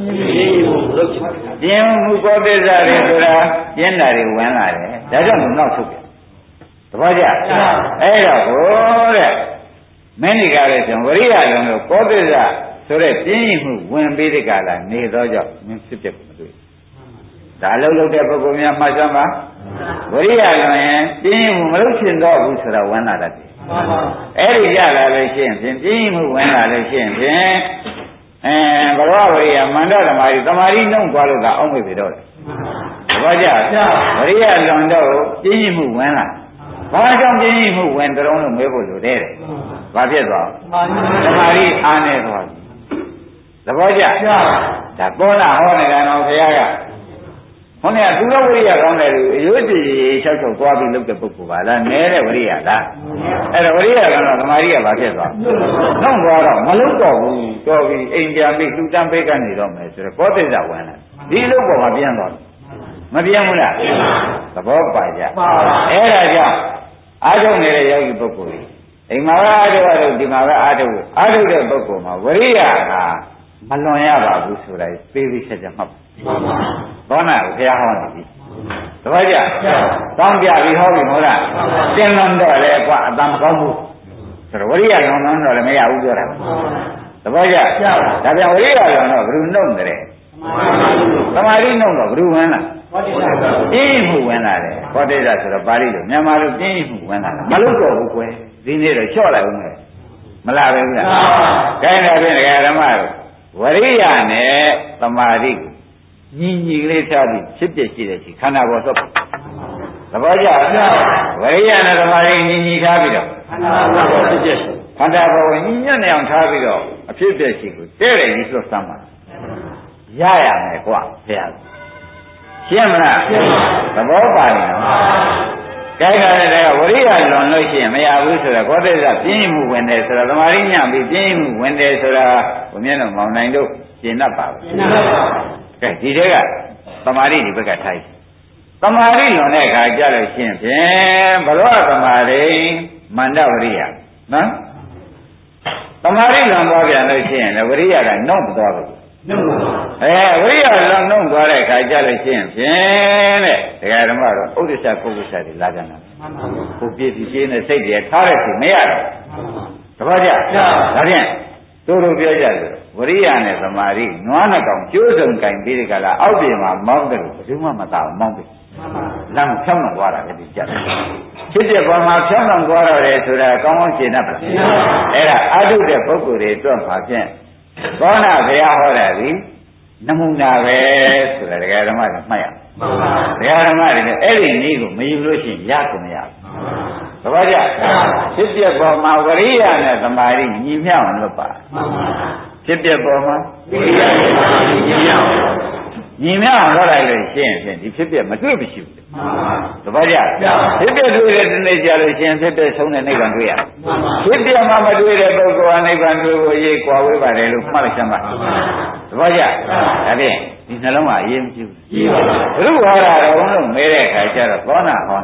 ပြင်းမှုကောသစ္စာတွေဆိုတာပြင်းတာတွေဝင်လာတယ်ဒါကြောင့်နောက်ထုတ်တယ်သဘောကျအဲ့တော့ဟိုတဲ့မင်းဒီကားလည်းဆိုဝရိယလွန်လို့ကောသစ္စာဆိုတဲ့ပြင်းရင်မှုဝင်ပြီးတဲ့ကာလနေတော့ကြောင့်မင်းဖြစ်ဖြစ်မတွေ့ဒါလုံးလုံးတဲ့ပုဂ္ဂိုလ်များမှတ်စမ်းပါဝရိယလွန်ရင်ပြင်းရင်မှုမလုပ်ချင်တော့ဘူးဆိုတာဝင်လာတတ်တယ်အဲ့ဒီရလာလို့ရှိရင်ပြင်းရင်မှုဝင်လာလို့ရှိရင်ဖြင့်ဘဂဝဝရိယမန္တသမာဓိသမာဓိနှုတ်သွားလို့ကအောက်မေ့ပြီတော့တယ်သဘောကျဝရိယလွန်တော့ပြင်းရင်မှုဝင်လာဘာကြောင့်ပြင်းရင်မှုဝင်တုံးလို့မေးဖို့လိုတယ်ဘာဖြစ်သွားသမာဓိအားနေသွားပြီသဘောကျဒါပေါ်လာဟောနေတာတော့ဘုရားကဟောနေသူတော်ဝိရိယကောင်းတယ်လို့အယုတ်ကြီး၆၆သွားပြီးလုပ်တဲ့ပုဂ္ဂိုလ်ပါလားနဲတဲ့ဝိရိယလားအဲ့တော့ဝိရိယကတော့သမာဓိကဘာဖြစ်သွားနှုတ်သွားတော့မလုံးတော့ဘူးတော်ပြီအိမ်ပြန်ပြီးလူတန်းပိတ်ကနေတော့မယ်ဆိုတော့ကောသစ္စာဝင်လာဒီလိုပေါ်မှာပြန်သွားမပြန်ဘူးလားသဘောပါကြအဲ့ဒါကြောင့်အားထုတ်နေတဲ့ယောဂီပုဂ္ဂိုလ်ကြီးအိမ်မှာအားထုတ်ရတော့ဒီမှာပဲအားထုတ်တဲ့ပုဂ္ဂိုလ်မှာဝိရိယဟာမလွန်ရပါဘူးဆိုတာပေးပြီးချက်ချက်မှတ်ဘောနာကိုဘုရားဟောနေပြီတပည့်ကြတောင်းပြပြီးဟောပြီမဟုတ်လားသင်လွန်တော့လေကွာအတန်မကောင်းဘူးဆိုတော့ဝရိယလွန်တော့လည်းမရဘူးပြောတာတပည့်ကြဒါပြန်ဝရိယလွန်တော့ဘယ်လိုနှုတ်တယ်သမာဓိနှုတ်တော့ဘယ်လိုဝင်လာပြင်းမှုဝင်လာတယ်ဟောတိတာဆိုတော့ပါဠိလိုမြန်မာလိုပြင်းမှုဝင်လာမလို့တော့ဘူးကွယ်ဒီနေ့တော့လျှော့လိုက်ဦးမယ်မလားပဲဗျာခိုင်းတာဖြင့်ဓမ္မတို့ဝရိယနဲ့သမာဓိကိုညီညီကလေးထားပြီးဖြစ်ဖြစ်ရှိတဲ့ရှိခန္ဓာပေါ်သွက်သဘောကျဝရိယနဲ့သမာဓိညီညီထားပြီးတော့ခန္ဓာပေါ်ဖြစ်ဖြစ်ခန္ဓာပေါ်ကိုညီညွတ်နေအောင်ထားပြီးတော့အဖြစ်ဖြစ်ရှိကိုတဲ့တယ်ကြီးသွက်စမ်းပါရရမယ်ကွာဘုရားရှင်းမလားသဘောပါရင်ကြိုက်တာလည်းဝရိယလွန်လို့ရှိရင်မရဘူးဆိုတော့ကောသစ္စာပြင်းမှုဝင်တယ်ဆိုတော့သမာဓိညံ့ပြီးပြင်းမှုဝင်တယ်ဆိုတာဘုမြတ်တော်မောင်နိုင်တို့ရှင်းတတ်ပါဘူးရှင်းတတ်ပါဘူးကဲဒီတဲကသမာဓိဒီဘက်ကထိုက်သမာဓိလွန်တဲ့အခါကြလို့ရှိရင်ဖြင့်ဘလောသမာဓိမန္တဝရိယနော်သမာဓိလွန်သွားပြန်လို့ရှိရင်လည်းဝရိယကနှုတ်သွားဘူးဝိရိယလွန်နှုတ်သွားတဲ့အခါကြလို့ရှိရင်ဖြင့်တဲ့ဒကာဓမ္မတော့ဥဒိစ္စပုဂ္ဂိုလ်စာတွေလာကြတာကိုပြည့်စည်ခြင်းနဲ့စိတ်တွေထားတဲ့စီမရတော့တပည့်ကြဒါဖြင့်တို့တို့ပြောကြတယ်ဝရိယနဲ့သမာဓိနွားနှကောင်ကျိုးစုံကင်ပြီးတဲ့ကလာအောက်ပြင်မှာမောင်းတယ်လို့ဘယ်သူမှမသာမောင်းတယ်လမ်းဖြောင်းတော့သွားတာလည်းဒီကြက်ဖြစ်တဲ့ပေါ်မှာဖြောင်းတော့သွားရတယ်ဆိုတာကောင်းကောင်းရှင်းတတ်ပါအဲ့ဒါအထုတဲ့ပုဂ္ဂိုလ်တွေအတွက်မှာဖြင့်သောနာဘုရားဟောတာဒီနမူနာပဲဆိုတာဒကာဓမ္မတွေမှတ်ရဒကာဓမ္မတွေလည်းအဲ့ဒီနည်းကိုမယူလို့ရှိရင်ရကုန်မရဘူးသဘောကျဖြစ်ပြပေါ်မှာဝရိယနဲ့သမာဓိညီမျှအောင်လုပ်ပါဖြစ်ပြပေါ်မှာဝရိယနဲ့သမာဓိညီမျှအောင်လုပ်လိုက်လို့ရှိရင်ဒီဖြစ်ပြမတွေ့မရှိဘူးသဘောကျဖြစ်ပြတွေ့တဲ့တနေ့ကြလို့ရှိရင်ဖြစ်ပြဆုံးတဲ့နိဗ္ဗာန်တွေ့ရဖြစ်ပြမှာမတွေ့တဲ့ပုဂ္ဂိုလ်ကနိဗ္ဗာန်တွေ့ဖို့ရေးကွာဝေးပါတယ်လို့မှတ်လိုက်စမ်းပါသဘောကျဒါဖြင့်ဒီနှလုံးကအရေးမကြီးဘူးဘုရားဟောတာတော့လို့မဲတဲ့အခါကျတော့သောနာဟော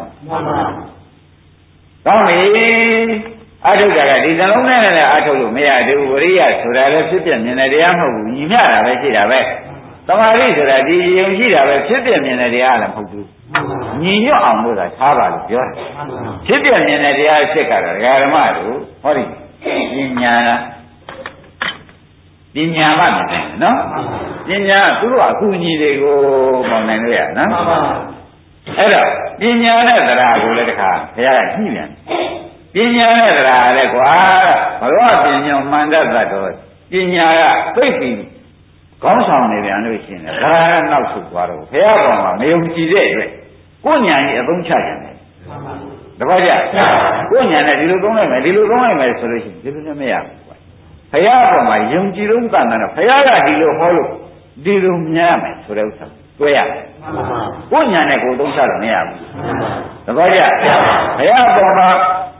ကောင်းပြီအထုတာကဒီနှလုံးနဲ့လည်းအထုလို့မရသေးဘူးဝရိယဆိုတာလည်းဖြစ်ပြမြင်တဲ့တရားမဟုတ်ဘူးညီမျှတာပဲရှိတာပဲသမာဓိဆိုတာဒီယုံရှိတာပဲဖြစ်ပြမြင်တဲ့တရားလည်းမဟုတ်ဘူးညီညွတ်အောင်လို့သာထားပါလို့ပြောတယ်ဖြစ်ပြမြင်တဲ့တရားဖြစ်ကြတာဒကာဓမ္မတို့ဟောဒီပညာလားပညာမှမြင်တယ်နော်ပညာသူတို့အကူအညီတွေကိုပေါင်းနိုင်လို့ရနော်အဲ့တော့ပညာနဲ့တရားကိုလည်းတခါဘုရားကညှိပြန်ပညာနဲ့တရားလည်းကွာဘဂဝပညာမှန်တတ်တော့ပညာကသိပြီကောင်းဆောင်နေပြန်လို့ရှိရင်ဒါကနောက်ဆုသွားတော့ဘုရားကောင်ကမယုံကြည်တဲ့အတွက်ကိုယ်ညာကြီးအသုံးချကြတယ်တပည့်ကြကိုယ်ညာနဲ့ဒီလိုသုံးလိုက်မယ်ဒီလိုသုံးလိုက်မယ်ဆိုလို့ရှိရင်ဒီလိုလည်းမရဘူးကွာဘုရားကောင်ကယုံကြည်လို့တန်တယ်ဘုရားကဒီလိုဟောလို့ဒီလိုမြင်ရမယ်ဆိုတဲ့ဥစ္စာတွဲရတယ်ကိုယ်ညာနဲ့ကိုယ်သုံးချတော့မရဘူးတပည့်ကြဘုရားကောင်က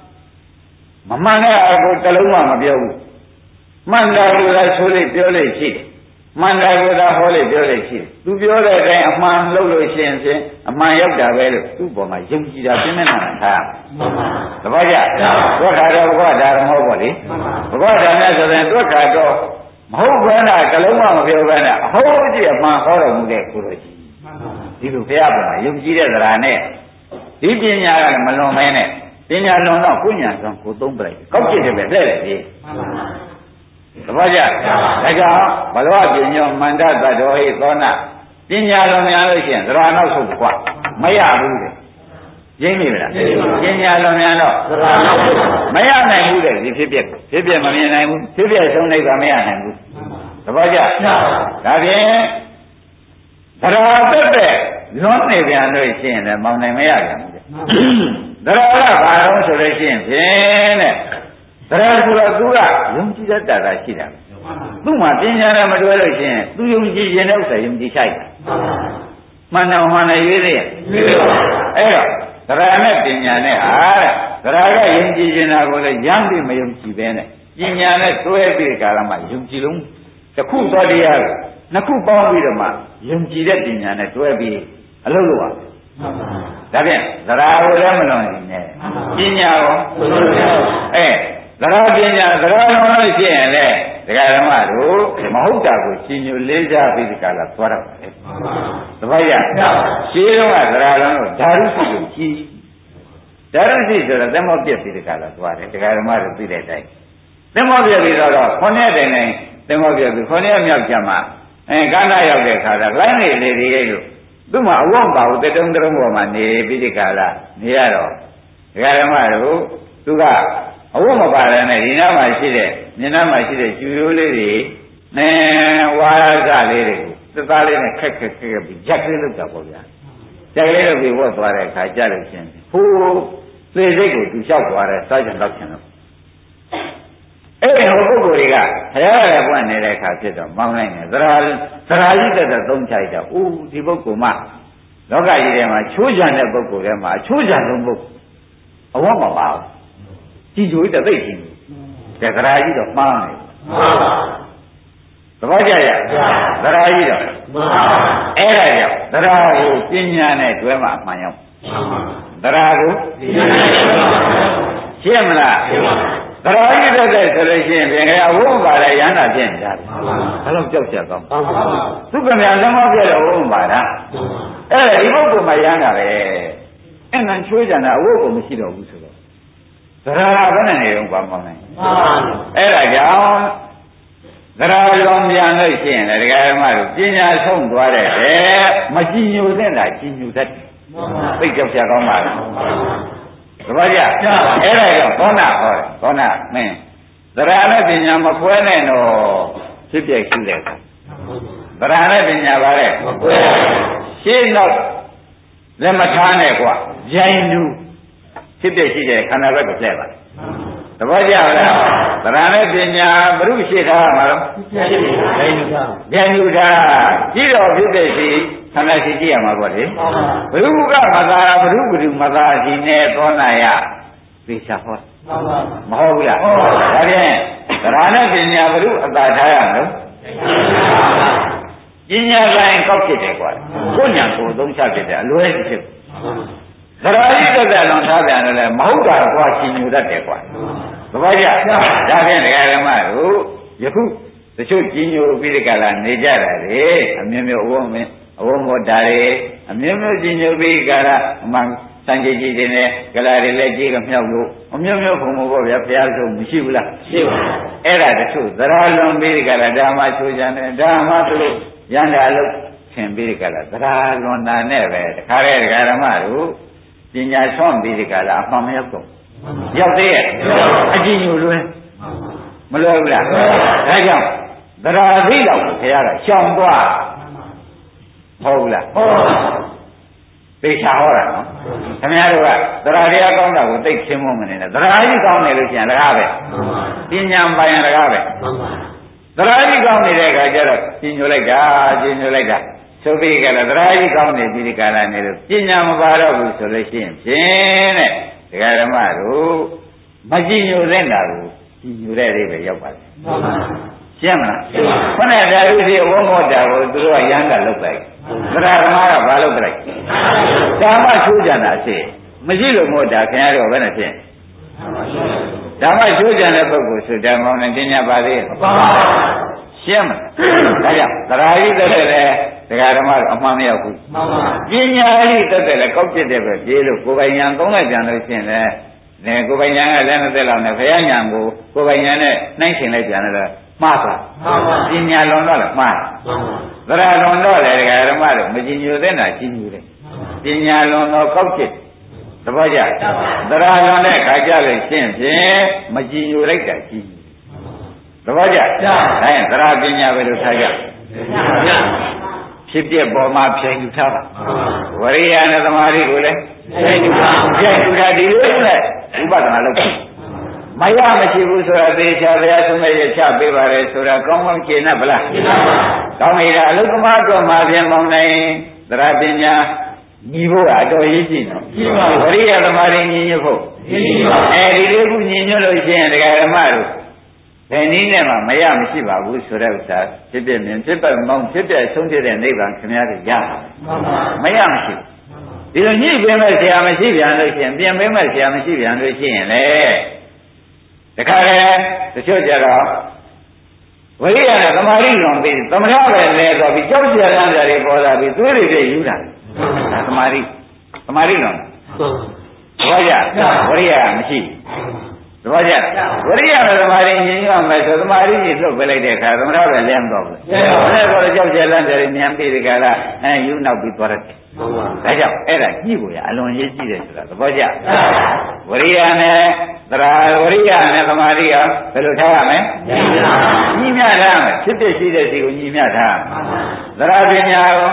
မမှန်တဲ့အကိုတလုံးမှမပြောဘူးမှန်တယ်လို့ဆိုလို့ပြောလို့ရှိတယ်မှန်တယ်ကိုသာဟောလို့ပြောလို့ရှိတယ်သူပြောတဲ့အတိုင်းအမှန်လုပ်လို့ရှိရင်ဖြင့်အမှန်ရောက်တာပဲလို့သူ့ပေါ်မှာယုံကြည်တာပြင်းပြနေတာထားသဘောကျဒုက္ခတော့ဘုရားဒါမဟုတ်ပါလေဘုရားဒါနဲ့ဆိုရင်ဒုက္ခတော့မဟုတ်ဘဲနဲ့ကလုံးမမပြောဘဲနဲ့အဟုတ်ကြီးအမှန်ဟောတော်မူတဲ့ကိုယ်တော်ကြီးဒီလိုဘုရားပေါ်မှာယုံကြည်တဲ့သရာနဲ့ဒီပညာကလည်းမလွန်မဲနဲ့ပညာလွန်တော့ကိုညာဆုံးကိုသုံးပလိုက်ကောက်ကြည့်တယ်ပဲလှည့်တယ်ကြီးသဘောကျဒါကြောင့်ဘလောပညောမန္တတတော်ဟိသောနာပညာလွန်များလို့ရှိရင်သရနောက်ဆုံးกว่าမရဘူးတဲ့ရင်းမိမလားပညာလွန်များတော့သရနောက်ဆုံးမရနိုင်ဘူးတဲ့ဒီဖြစ်ပြမမြင်နိုင်ဘူးဖြစ်ပြဆုံးလိုက်တာမရနိုင်ဘူးသဘောကျဒါဖြင့်သရသက်တဲ့လွန်နေပြန်လို့ရှိရင်လည်းမောင်နိုင်မရပြန်ဘူးတဲ့သရကဘာလို့ဆိုလို့ရှိရင်ဖြင့်တဲ့သရဆိုတော့သူကယုံကြည်တတ်တာရှိတာသူ့မှာပညာနဲ့မတွဲလို့ရှိရင်သူယုံကြည်ခြင်းတဲ့ဥစ္စာယုံကြည်ဆိုင်တာမှန်တယ်မှန်တယ်ရွေးသေးရဲ့အဲ့တော့သရနဲ့ပညာနဲ့အားတဲ့သရကယုံကြည်ခြင်းတာကိုလည်းရမ်းပြီးမယုံကြည်ပဲနဲ့ပညာနဲ့တွဲပြီးကာလမှာယုံကြည်လုံးတစ်ခုသောတရားကိုနှစ်ခုပေါင်းပြီးတော့မှယုံကြည်တဲ့ပညာနဲ့တွဲပြီးအလုပ်လုပ်ရဒါဖြင့်သရကိုလည်းမလွန်နိုင်နဲ့ပညာရောသရပညာသရလုံးလို့ရှိရင်လေဒကာဓမ္မတို့မဟုတ်တာကိုရှင်ညိုလေးစားပြီးဒီကလာသွားတော့တယ်သဘောကျရှင်းတော့ကသရလုံးတို့ဓာရုရှိကိုကြီးဓာရုရှိဆိုတော့သက်မောပြက်ပြီးဒီကလာသွားတယ်ဒကာဓမ္မတို့သိတဲ့အတိုင်းသက်မောပြက်ပြီးတော့9ရက်တိုင်တိုင်သက်မောပြက်ပြီး9ရက်မြောက်ကြမှာကန္နာရောက်တဲ့ခါကလိုင်းနေလေတွေလို့သူ့မှာအဝတ်ပါဘူးတတုံးတုံးပေါ်မှာနေပြီးဒီကလာနေရတော့ဒကာဓမ္မတို့သူကအဝတ်မပါတဲ့နဲ့ဒီနားမှာရှိတဲ့မျက်နှာမှာရှိတဲ့ကျူရိုးလေးတွေဝါရကလေးတွေကိုသသားလေးနဲ့ခက်ပြီးဂျက်ကလေးလောက်တာပေါ့ဗျာဂျက်ကလေးလောက်ပြီးဝတ်သွားတဲ့အခါကြလို့ချင်းဟိုးသေစိတ်ကိုသူလျှောက်သွားတယ်စားကြတော့ချင်းလို့အဲ့ဒီဟိုပုဂ္ဂိုလ်တွေကဘုရားရဲ့ဘုရားနေတဲ့အခါဖြစ်တော့မောင်းလိုက်တယ်သရာကြီးတဲ့သုံးချိုက်တော့ဦးဒီပုဂ္ဂိုလ်မှလောကကြီးထဲမှာချိုးချံတဲ့ပုဂ္ဂိုလ်ထဲမှာအချိုးချံဆုံးပုဂ္ဂိုလ်အဝတ်မပါဘူးကြည်ကြိုတဲ့သိချင်းတက္ကရာကြီးတော့မှားနေသဘောကျရဲ့သရာကြီးတော့အဲ့ဒါကြောင့်သရာကိုပညာနဲ့တွဲမှအမှန်ရောက်သရာကိုရှင်းမလားသရာကြီးတဲ့ဆိုလို့ရှိရင်ပြင်ကြအဝတ်ပါလေရဟန္တာဖြစ်နေတာဒါတော့ကြောက်ကြကောင်းသူကမြန်လက်မပြည့်တော့ဝတ်ပါလားအဲ့ဒီပုဂ္ဂိုလ်မှရဟန္တာပဲအဲ့နံချွေးကြတာအဝတ်ကိုမရှိတော့ဘူးဆိုတော့သရဘယ်နဲ့နေတော့ဘာမှမနိုင်အဲ့ဒါကြောင့်သရလွန်ပြန်လို့ရှိရင်လည်းဒကာဓမ္မတို့ပညာဆုံးသွားတဲ့မကြည်ညိုတဲ့လားကြည်ညိုတတ်တယ်သိကြောက်ကြကောင်းပါလားသဘောကျအဲ့ဒါကြောင့်သောနာဟောတယ်သောနာမင်းသရနဲ့ပညာမခွဲနဲ့တော့ဖြစ်ပြရှိတယ်သရနဲ့ပညာပါလေမခွဲရှင်းတော့လက်မထားနဲ့ကွာရိုင်းလူဖြစ်ပြရှိတဲ့ခန္ဓာဘက်ကိုလှည့်ပါသဘောကျလားသရနဲ့ပညာဘုရုရှိထားမှာတော့ဉာဏ်ယူတာကြည့်တော့ဖြစ်ပြရှိခန္ဓာရှိကြည့်ရမှာပေါ့လေဘုရုကမသာဘုရုမသာရှိနေသောနာယသိချဟောမဟုတ်ဘူးလားဒါဖြင့်သရနဲ့ပညာဘုရုအသာထားရမလို့ပညာတိုင်းကောက်ဖြစ်တယ်ကွာကိုညာကိုသုံးချဖြစ်တယ်အလွဲဖြစ်သရကြီးတက်လွန်ထားပြန်တယ်မဟုတ်တာကွာရှင်ညူတတ်တယ်ကွာသဘောကျဒါဖြင့်ဒကာဓမ္မတို့ယခုတချို့ကြီးညိုပြီးဒီကလာနေကြတာလေအမျိုးမျိုးအဝတ်မောတာတွေအမျိုးမျိုးကြီးညိုပြီးကလာအမှန်စံကြီးကြီးတွေနဲ့ကလာတွေလည်းကြီးကမြောက်လို့အမျိုးမျိုးခုံမပေါ့ဗျာဘုရားဆုံးမရှိဘူးလားရှိပါဘူးအဲ့ဒါတချို့သရလွန်ပြီးဒီကလာဓမ္မချိုးကြတယ်ဓမ္မသူတို့ရန်တာလို့ထင်ပြီးဒီကလာသရလွန်တာနဲ့ပဲတခါတည်းဒကာဓမ္မတို့ပညာဆွမ်းပြီးဒီကလာအမှန်မရောက်တော့ရောက်သေးရဲ့အကြည့်ညိုလွန်းမလွယ်ဘူးလားဒါကြောင့်သရသိတော့ဘုရားကရှောင်သွားဟုတ်ဘူးလားဟုတ်သိချာဟောတာနော်ခင်ဗျားတို့ကသရတရားကောင်းတာကိုသိချင်းမမနေနဲ့သရကြီးကောင်းနေလို့ရှိရင်လကားပဲပညာပိုင်ရင်လကားပဲသရကြီးကောင်းနေတဲ့အခါကျတော့ကျင်ညိုလိုက်တာသုပိကလည်းသရကြီးကောင်းနေပြီးဒီကာလနေလို့ပညာမပါတော့ဘူးဆိုလို့ရှိရင်ဖြင့်တဲ့ဒကာဓမ္မတို့မကြည်ညိုတဲ့တာကိုကြည်ညိုတဲ့အိဗယ်ရောက်ပါလေရှင်းမလားခொနဲ့ဓာတုစီဝုံမောတာကိုသူတို့ကရမ်းကလုတ်လိုက်သရဓမ္မကဘာလုတ်လိုက်ဓမ္မချိုးကြတာရှိမရှိလို့မောတာခင်ဗျားတို့ဘယ်နဲ့ဖြစ်ဓမ္မချိုးကြတဲ့ပုဂ္ဂိုလ်ဆိုဓမ္မောနဲ့တင်ညာပါသေးရဲ့ရှင်းမလားဒါကြောင့်သရာဟိတတဲ့လေဒကာဓမ္မတို့အမှန်မရောက်ဘူးပညာဟိတတဲ့လေကောက်ပြစ်တဲ့ပဲပြေးလို့ကိုယ်ပိုင်ညာသုံးလိုက်ပြန်လို့ရှိရင်လည်းကိုယ်ပိုင်ညာကလည်း20လောက်နဲ့ဘုရားညာကိုကိုယ်ပိုင်ညာနဲ့နှိုင်းရှင်လိုက်ပြန်တယ်မှားသွားပညာလွန်တော့လည်းမှားသရလွန်တော့လေဒကာဓမ္မတို့မကြည်ညိုတဲ့နာကြည်ညိုတယ်ပညာလွန်တော့ကောက်ပြစ်သဘောကျသရလွန်တဲ့ခါကြလို့ရှင်းဖြင့်မကြည်ညိုလိုက်တာကြည်သဘောကျသရပညာပဲလို့ထားကြဖြစ်ပြပေါ်မှာဖြေယူထားပါဝရိယနဲ့သမာဓိကိုလည်းဖြေယူတာဒီလိုနဲ့ဥပဒနာလုပ်မရမရှိဘူးဆိုတာသေချာဘုရားဆုံးမဲ့ရချပေးပါလေဆိုတာကောင်းကောင်းရှင်း납ဗလားကောင်းနေတာအလုသမားတို့မှာပြန်ပေါင်းနိုင်သရပညာညီဖို့အတော်ရေးကြည့်နော်ဝရိယသမာဓိညီညွတ်ဖို့ဒီလေးခုညီညွတ်လို့ရှိရင်ဒကာဓမ္မတို့ဘယ်နည်းနဲ့မှမရမရှိပါဘူးဆိုတဲ့ဥစ္စာဖြစ်ပြမြင်ဖြစ်ပတ်မောင်းဖြစ်ပြဆုံးဖြစ်တဲ့နိဗ္ဗာန်ခင်ဗျားတို့ရမရမရှိဘူးဒီလိုညှိပေးမဲ့ဆရာမရှိပြန်လို့ရှိရင်ပြင်ပေးမဲ့ဆရာမရှိပြန်လို့ရှိရင်လေတခါလေတချို့ကြတော့ဝိရိယနဲ့သမာဓိလွန်ပြီးသမထပဲလဲတော့ပြီးကြောက်ကြရမ်းကြတွေပေါ်လာပြီးသွေးတွေပြည့်ယူတာသမာဓိလွန်ဘောကြဝိရိယမရှိသဘောကျဝရိယနဲ့သမာဓိညီညွတ်မယ်ဆိုသမာဓိကြီးလွတ်ပေးလိုက်တဲ့အခါသမထပဲလဲမတော့ဘူးဘယ်လိုကြောက်ကြလန်းတယ်မြန်ပြီးဒီကလာယူနောက်ပြီးသွားတယ်ဒါကြောင့်အဲ့ဒါညှိဖို့ရအလွန်ရေးကြည့်တယ်ဆိုတာသဘောကျဝရိယနဲ့သရဝရိယနဲ့သမာဓိကဘယ်လိုထားရမလဲညီမျှထားမယ်ဖြစ်ဖြစ်ရှိတဲ့စီကိုညီမျှထားသရပညာရော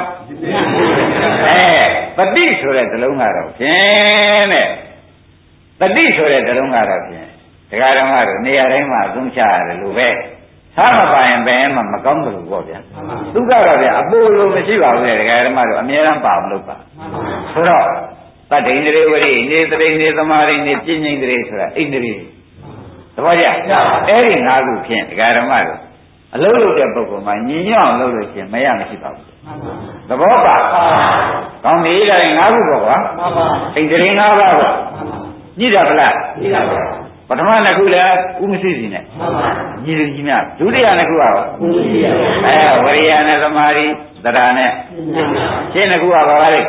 ပฏิဆိုတဲ့ဇလုံးကတော့ဖြင့်တဲ့ပฏิဆိုတဲ့ဇလုံးကတော့ဖြင့်ဒကာဓမ္မတို့နေရာတိုင်းမှာအသုံးချရတယ်လို့ပဲသာမပိုင်ဘယ်မှမကောင်းဘူးလို့ပေါ့ဗျာသူကတော့ဗျာအပိုးလို့မရှိပါဘူးလေဒကာဓမ္မတို့အများအားပါမလို့ပါဆိုတော့တတ္တိန္ဒြေဝရိနေတရိနေသမာရိနေပြဉ္ဉ္ဒြေဆိုတာဣန္ဒြေသဘောကျအဲ့ဒီ၅ခုဖြင့်ဒကာဓမ္မတို့အလုံးလုံးတဲ့ပုဂ္ဂိုလ်မှာညီညွတ်အောင်လုပ်လို့ရှိရင်မရမရှိပါဘူးသဘောပါကောင်းပြီဒါ၅ခုပေါ့ကွာဣန္ဒြေ၅ပါးပေါ့ညိတာဗလားညိတာပါပထမနှစ်ခုလည်းဥမရှိစီနဲ့ညီလူကြီးများဒုတိယနှစ်ခုကဥမရှိရဝရိယနဲ့သမာဓိသရနဲ့ရှင်းနှစ်ခုကဘာပါလဲ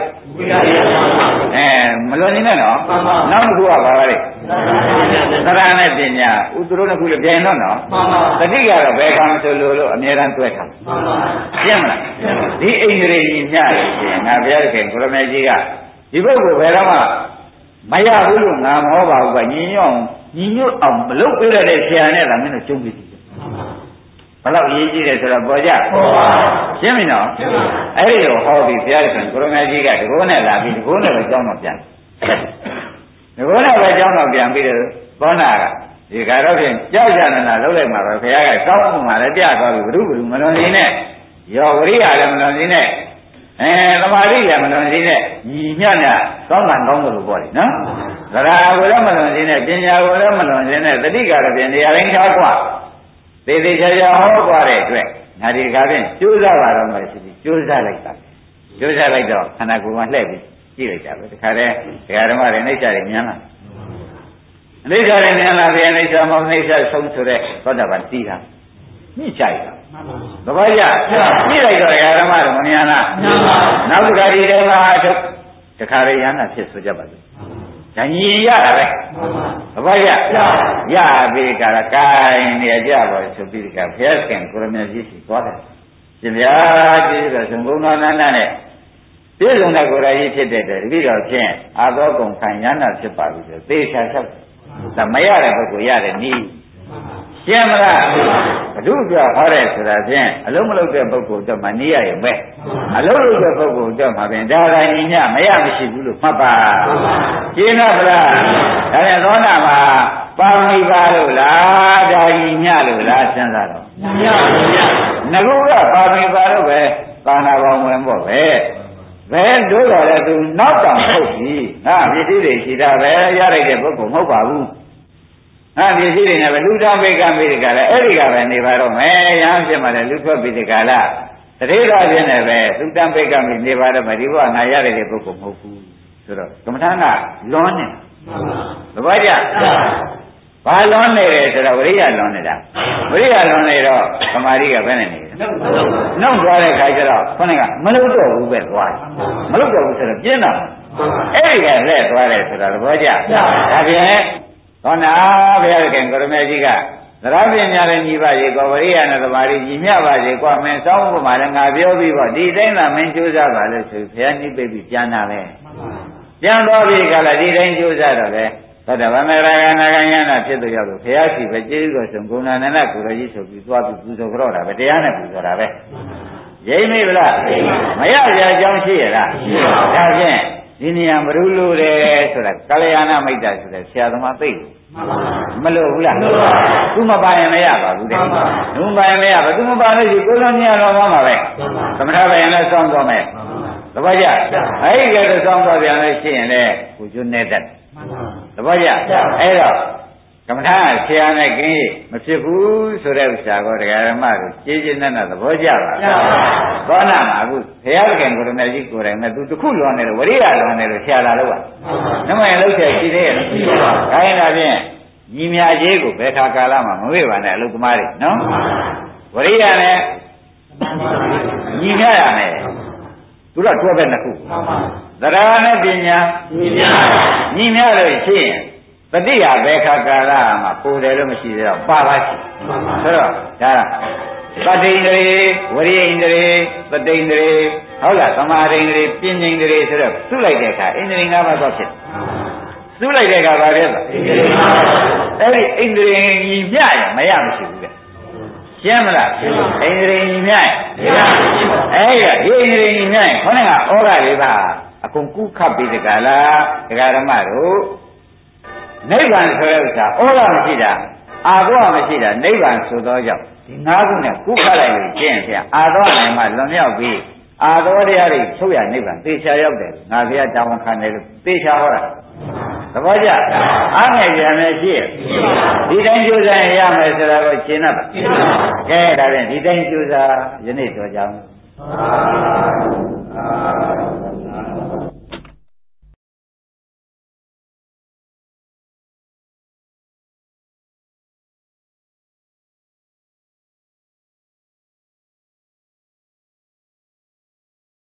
မလွန်နေနဲ့နော်နောက်တစ်ခုကဘာပါလဲသရနဲ့ပညာဥသူတို့နှစ်ခုလည်းပြန်တော့နော်တတိကတော့ဘယ်ကံဆိုလို့အမြဲတမ်းတွဲထားရှင်းမလားဒီအိန္ဒြေကြီးညလို့ရှင်းငါဘုရားခင်ကိုရမေကြီးကဒီပုဂ္ဂိုလ်ဘယ်တော့မှမရဘူးလို့ငါမဟောပါဘူးကညီညွတ်အောင်မလုပ်ပြရတဲ့ဆရာနဲ့သာမင်းတို့ကျုံပြီးပြီဘယ်တော့ရေးကြည့်တယ်ဆိုတော့ပေါ်ကြရှင်းပြီနော်အဲ့ဒီလိုဟောပြီးဘုရားရှင်ကိုရမေကြီးကတကောနဲ့လာပြီးတကောနဲ့ပဲကြောင်းတော့ပြန်တကောနဲ့ပဲကြောင်းတော့ပြန်ပြီးတော့ဘောနာကဒီကတော့ဖြင့်ကြောက်ကြနာလှုပ်လိုက်မှာပဲဘုရားကကောင်းမှလည်းပြသွားပြီဘုရုမလွန်နေနဲ့ရောဝရိယလည်းမလွန်နေနဲ့သမာဓိလည်းမလွန်နေနဲ့ညီမျှနဲ့ကောင်းတာကောင်းတယ်လို့ပြောတယ်နော်သရကိုလည်းမလွန်နေနဲ့ပညာကိုလည်းမလွန်နေနဲ့တတိကတော့ပြင်နေရာတိုင်းထားกว่าသေသေးချာချာဟောกว่าတဲ့အတွက်ငါဒီကဖြင့်ကျိုးစားပါတော့မှရှိပြီကျိုးစားလိုက်တော့ခန္ဓာကိုယ်မှာလှည့်ပြီးကြည့်လိုက်တာပဲတခါတည်းဒကာဓမ္မတွေနှိမ့်ချတယ်မြန်လားနှိမ့်ချတယ်မြန်လားဗျာနှိမ့်ချမောနှိမ့်ချဆုံးဆိုတဲ့သောတာပန်တီးတာညှိချရတာသဘောကျညှိလိုက်တော့ဒကာဓမ္မတွေမမြန်လားနောက်တစ်ခါဒီတည်းမှာအထုတ်တခါလေရဟနာဖြစ်ဆိုကြပါစို့ဒါညီရတာပဲသဘောကျရပြီးကြတာကိုင်းနေကြပါဆိုပြီးကြဘုရားခင်ကိုရမေကြီးရှိသွားတယ်ရှင်ဗျာကြည့်တော့ရှင်ဘုံတော်နန္ဒနဲ့ပြည့်စုံတဲ့ကိုယ်ရည်ဖြစ်တဲ့တတိတော်ဖြင့်အာသောကုံခံရဟနာဖြစ်ပါပြီဆိုသေချာချက်ဒါမရတဲ့ပုဂ္ဂိုလ်ရတဲ့နည်းရှင်းမလားဘုဒ္ဓပြောဟောတဲ့ဆိုတာဖြင့်အလုံးမလုံးတဲ့ပုဂ္ဂိုလ်တော့မနည်းရရုံပဲအလုံးလုံးတဲ့ပုဂ္ဂိုလ်တော့မှာဖြင့်ဒါတိုင်းညမရမရှိဘူးလို့မှတ်ပါရှင်းတော့ဗလားဒါနဲ့သောနာမှာပါဠိပါလို့လားဒါကြီးညလို့လားစဉ်းစားတော့ညပါဗျာငါကပါဠိပါလို့ပဲသာနာပေါင်းဝင်ပေါ့ပဲဘယ်တို့တော့လဲသူနောက်တောင်ထုတ်ပြီငါပစ္စည်းတွေရှိတာပဲရလိုက်တဲ့ပုဂ္ဂိုလ်မဟုတ်ပါဘူးဟာပစ္စည်းတွေနဲ့ပဲလူထောင်ပိကမိတကလည်းအဲ့ဒီကပဲနေပါတော့မယ်ရဟန်းဖြစ်မှလည်းလူထွက်ပြီးတကလားတတိယပြင်းနဲ့ပဲသူတန်ပိကမိနေပါတော့မယ်ဒီဘဝငါရတဲ့ပုဂ္ဂိုလ်မဟုတ်ဘူးဆိုတော့ကမ္မထာကလွန်နေသဘောကျဘာလွန်နေတယ်ဆိုတော့ဝိရိယလွန်နေတာဝိရိယလွန်နေတော့သမာဓိကဘယ်နဲ့နေလဲနှုတ်သွားတဲ့ခါကျတော့ခေါင်းကမလုပ်တော့ဘူးပဲသွားမလုပ်တော့ဘူးဆိုတော့ပြင်းတော့အဲ့ဒီကလက်သွားတယ်ဆိုတော့သဘောကျဒါဖြင့်သောနာဘုရားခင်ကိုရမေကြီးကသရပညာနဲ့ညီပါရေကောဝရိယနဲ့သမာဓိညီမျှပါစေကွာမင်းစောင်းဥပမာလည်းငါပြောပြီးတော့ဒီတိုင်းသာမင်းကြိုးစားပါလို့ဆိုဘုရားနှိပ်ပိတ်ပြီးပြန်လာပဲပြန်သွားပြီကလည်းဒီတိုင်းကြိုးစားတော့လေသတ္တဗမေရဂနာဂယနာဖြစ်သူရောက်လို့ဘုရားရှိပဲကျေးဇူးတော်ဆုံးဂုဏနန္ဒကိုရကြီးဆိုပြီးသွားပြီးပူဇော်ကြတော့တာပဲတရားနဲ့ပူဇော်တာပဲရိမ့်မိဗလားမရကြအကြောင်းရှိရလားဒါဖြင့်ဒီနေရာမရူလို့တယ်ဆိုတာကာလယာနာမိတ်တာဆိုတဲ့ဆရာသမားသိတယ်မလို့ဘူးလားသူမပါရင်မရပါဘူးတဲ့သူမပါရင်မရပါသူမပါလို့ရှိကိုယ်လုံးမြတ်တော်မှာပဲသမထပဲရင်လည်းစောင့်သွားမယ်သဘောကျအဲ့ဒီကတော့စောင့်သွားပြန်လို့ရှိရင်လည်းကိုကျွန်းနေတတ်သဘောကျအဲ့တော့ကမ္မထာဆရာနဲ့ကင်းမဖြစ်ဘူးဆိုတဲ့ဥစ္စာကိုတရားဓမ္မကိုရှင်းရှင်းနဲ့သဘောကျပါသောနာမှာအခုဘုရားခင်ကိုရမေကြီးကိုယ်တိုင်နဲ့သူတစ်ခုလွန်နေလို့ဝရိယလွန်နေလို့ဆရာလာလို့ပါနမယလောက်ချက်ရှိသေးရဲ့ခိုင်းတာဖြင့်ညီမြကြီးကိုဘယ်ခါကာလမှာမဝေ့ပါနဲ့အလုသမားတွေနော်ဝရိယနဲ့ညီမြရမယ်သူကတွဲပဲနှစ်ခုသရဏနဲ့ပညာညီမြလို့ရှိရင်တတိယဘယ်ခါကာလမှာပိုတယ်လို့မရှိသေးတော့ပါပါရှိဆိုတော့ဒါသတ္တိန္ဒြေဝရိယန္ဒြေသတ္တိန္ဒြေဟုတ်လားသမာဓိန္ဒြေပညာန္ဒြေဆိုတော့သူ့လိုက်တဲ့အခါဣန္ဒြေ၅ပါးတော့ဖြစ်သူ့လိုက်တဲ့အခါဘာဖြစ်လဲအဲ့ဒီဣန္ဒြေညီမျှရမရမရှိဘူးတဲ့ရှင်းမလားဣန္ဒြေညီမျှရအဲ့ဒီဣန္ဒြေညီမျှခေါင်းကဩဃလေးပါအကုန်ကုခတ်ပြီးတကလားဒကာဓမ္မတို့နိဗ္ဗာန်ဆိုတဲ့ဥစ္စာဩဃမရှိတာအာသောမရှိတာနိဗ္ဗာန်ဆိုသောကြောင့်ဒီ၅ခုနဲ့ကုခတ်လိုက်လို့ကျင့်ဖျားအာသောနိုင်မှလွန်မြောက်ပြီးအာသောတရားတွေချုပ်ရနိဗ္ဗာန်သေချာရောက်တယ်ငါဘုရားတောင်းခံတယ်လို့သေချာဟောတာသဘောကျအားငယ်ကြံနေရှိဒီတိုင်းကြိုးစားရမယ်ဆိုတာကိုရှင်းတတ်ပါကဲဒါဖြင့်ဒီတိုင်းကြိုးစားယနေ့တော်ကြောင်း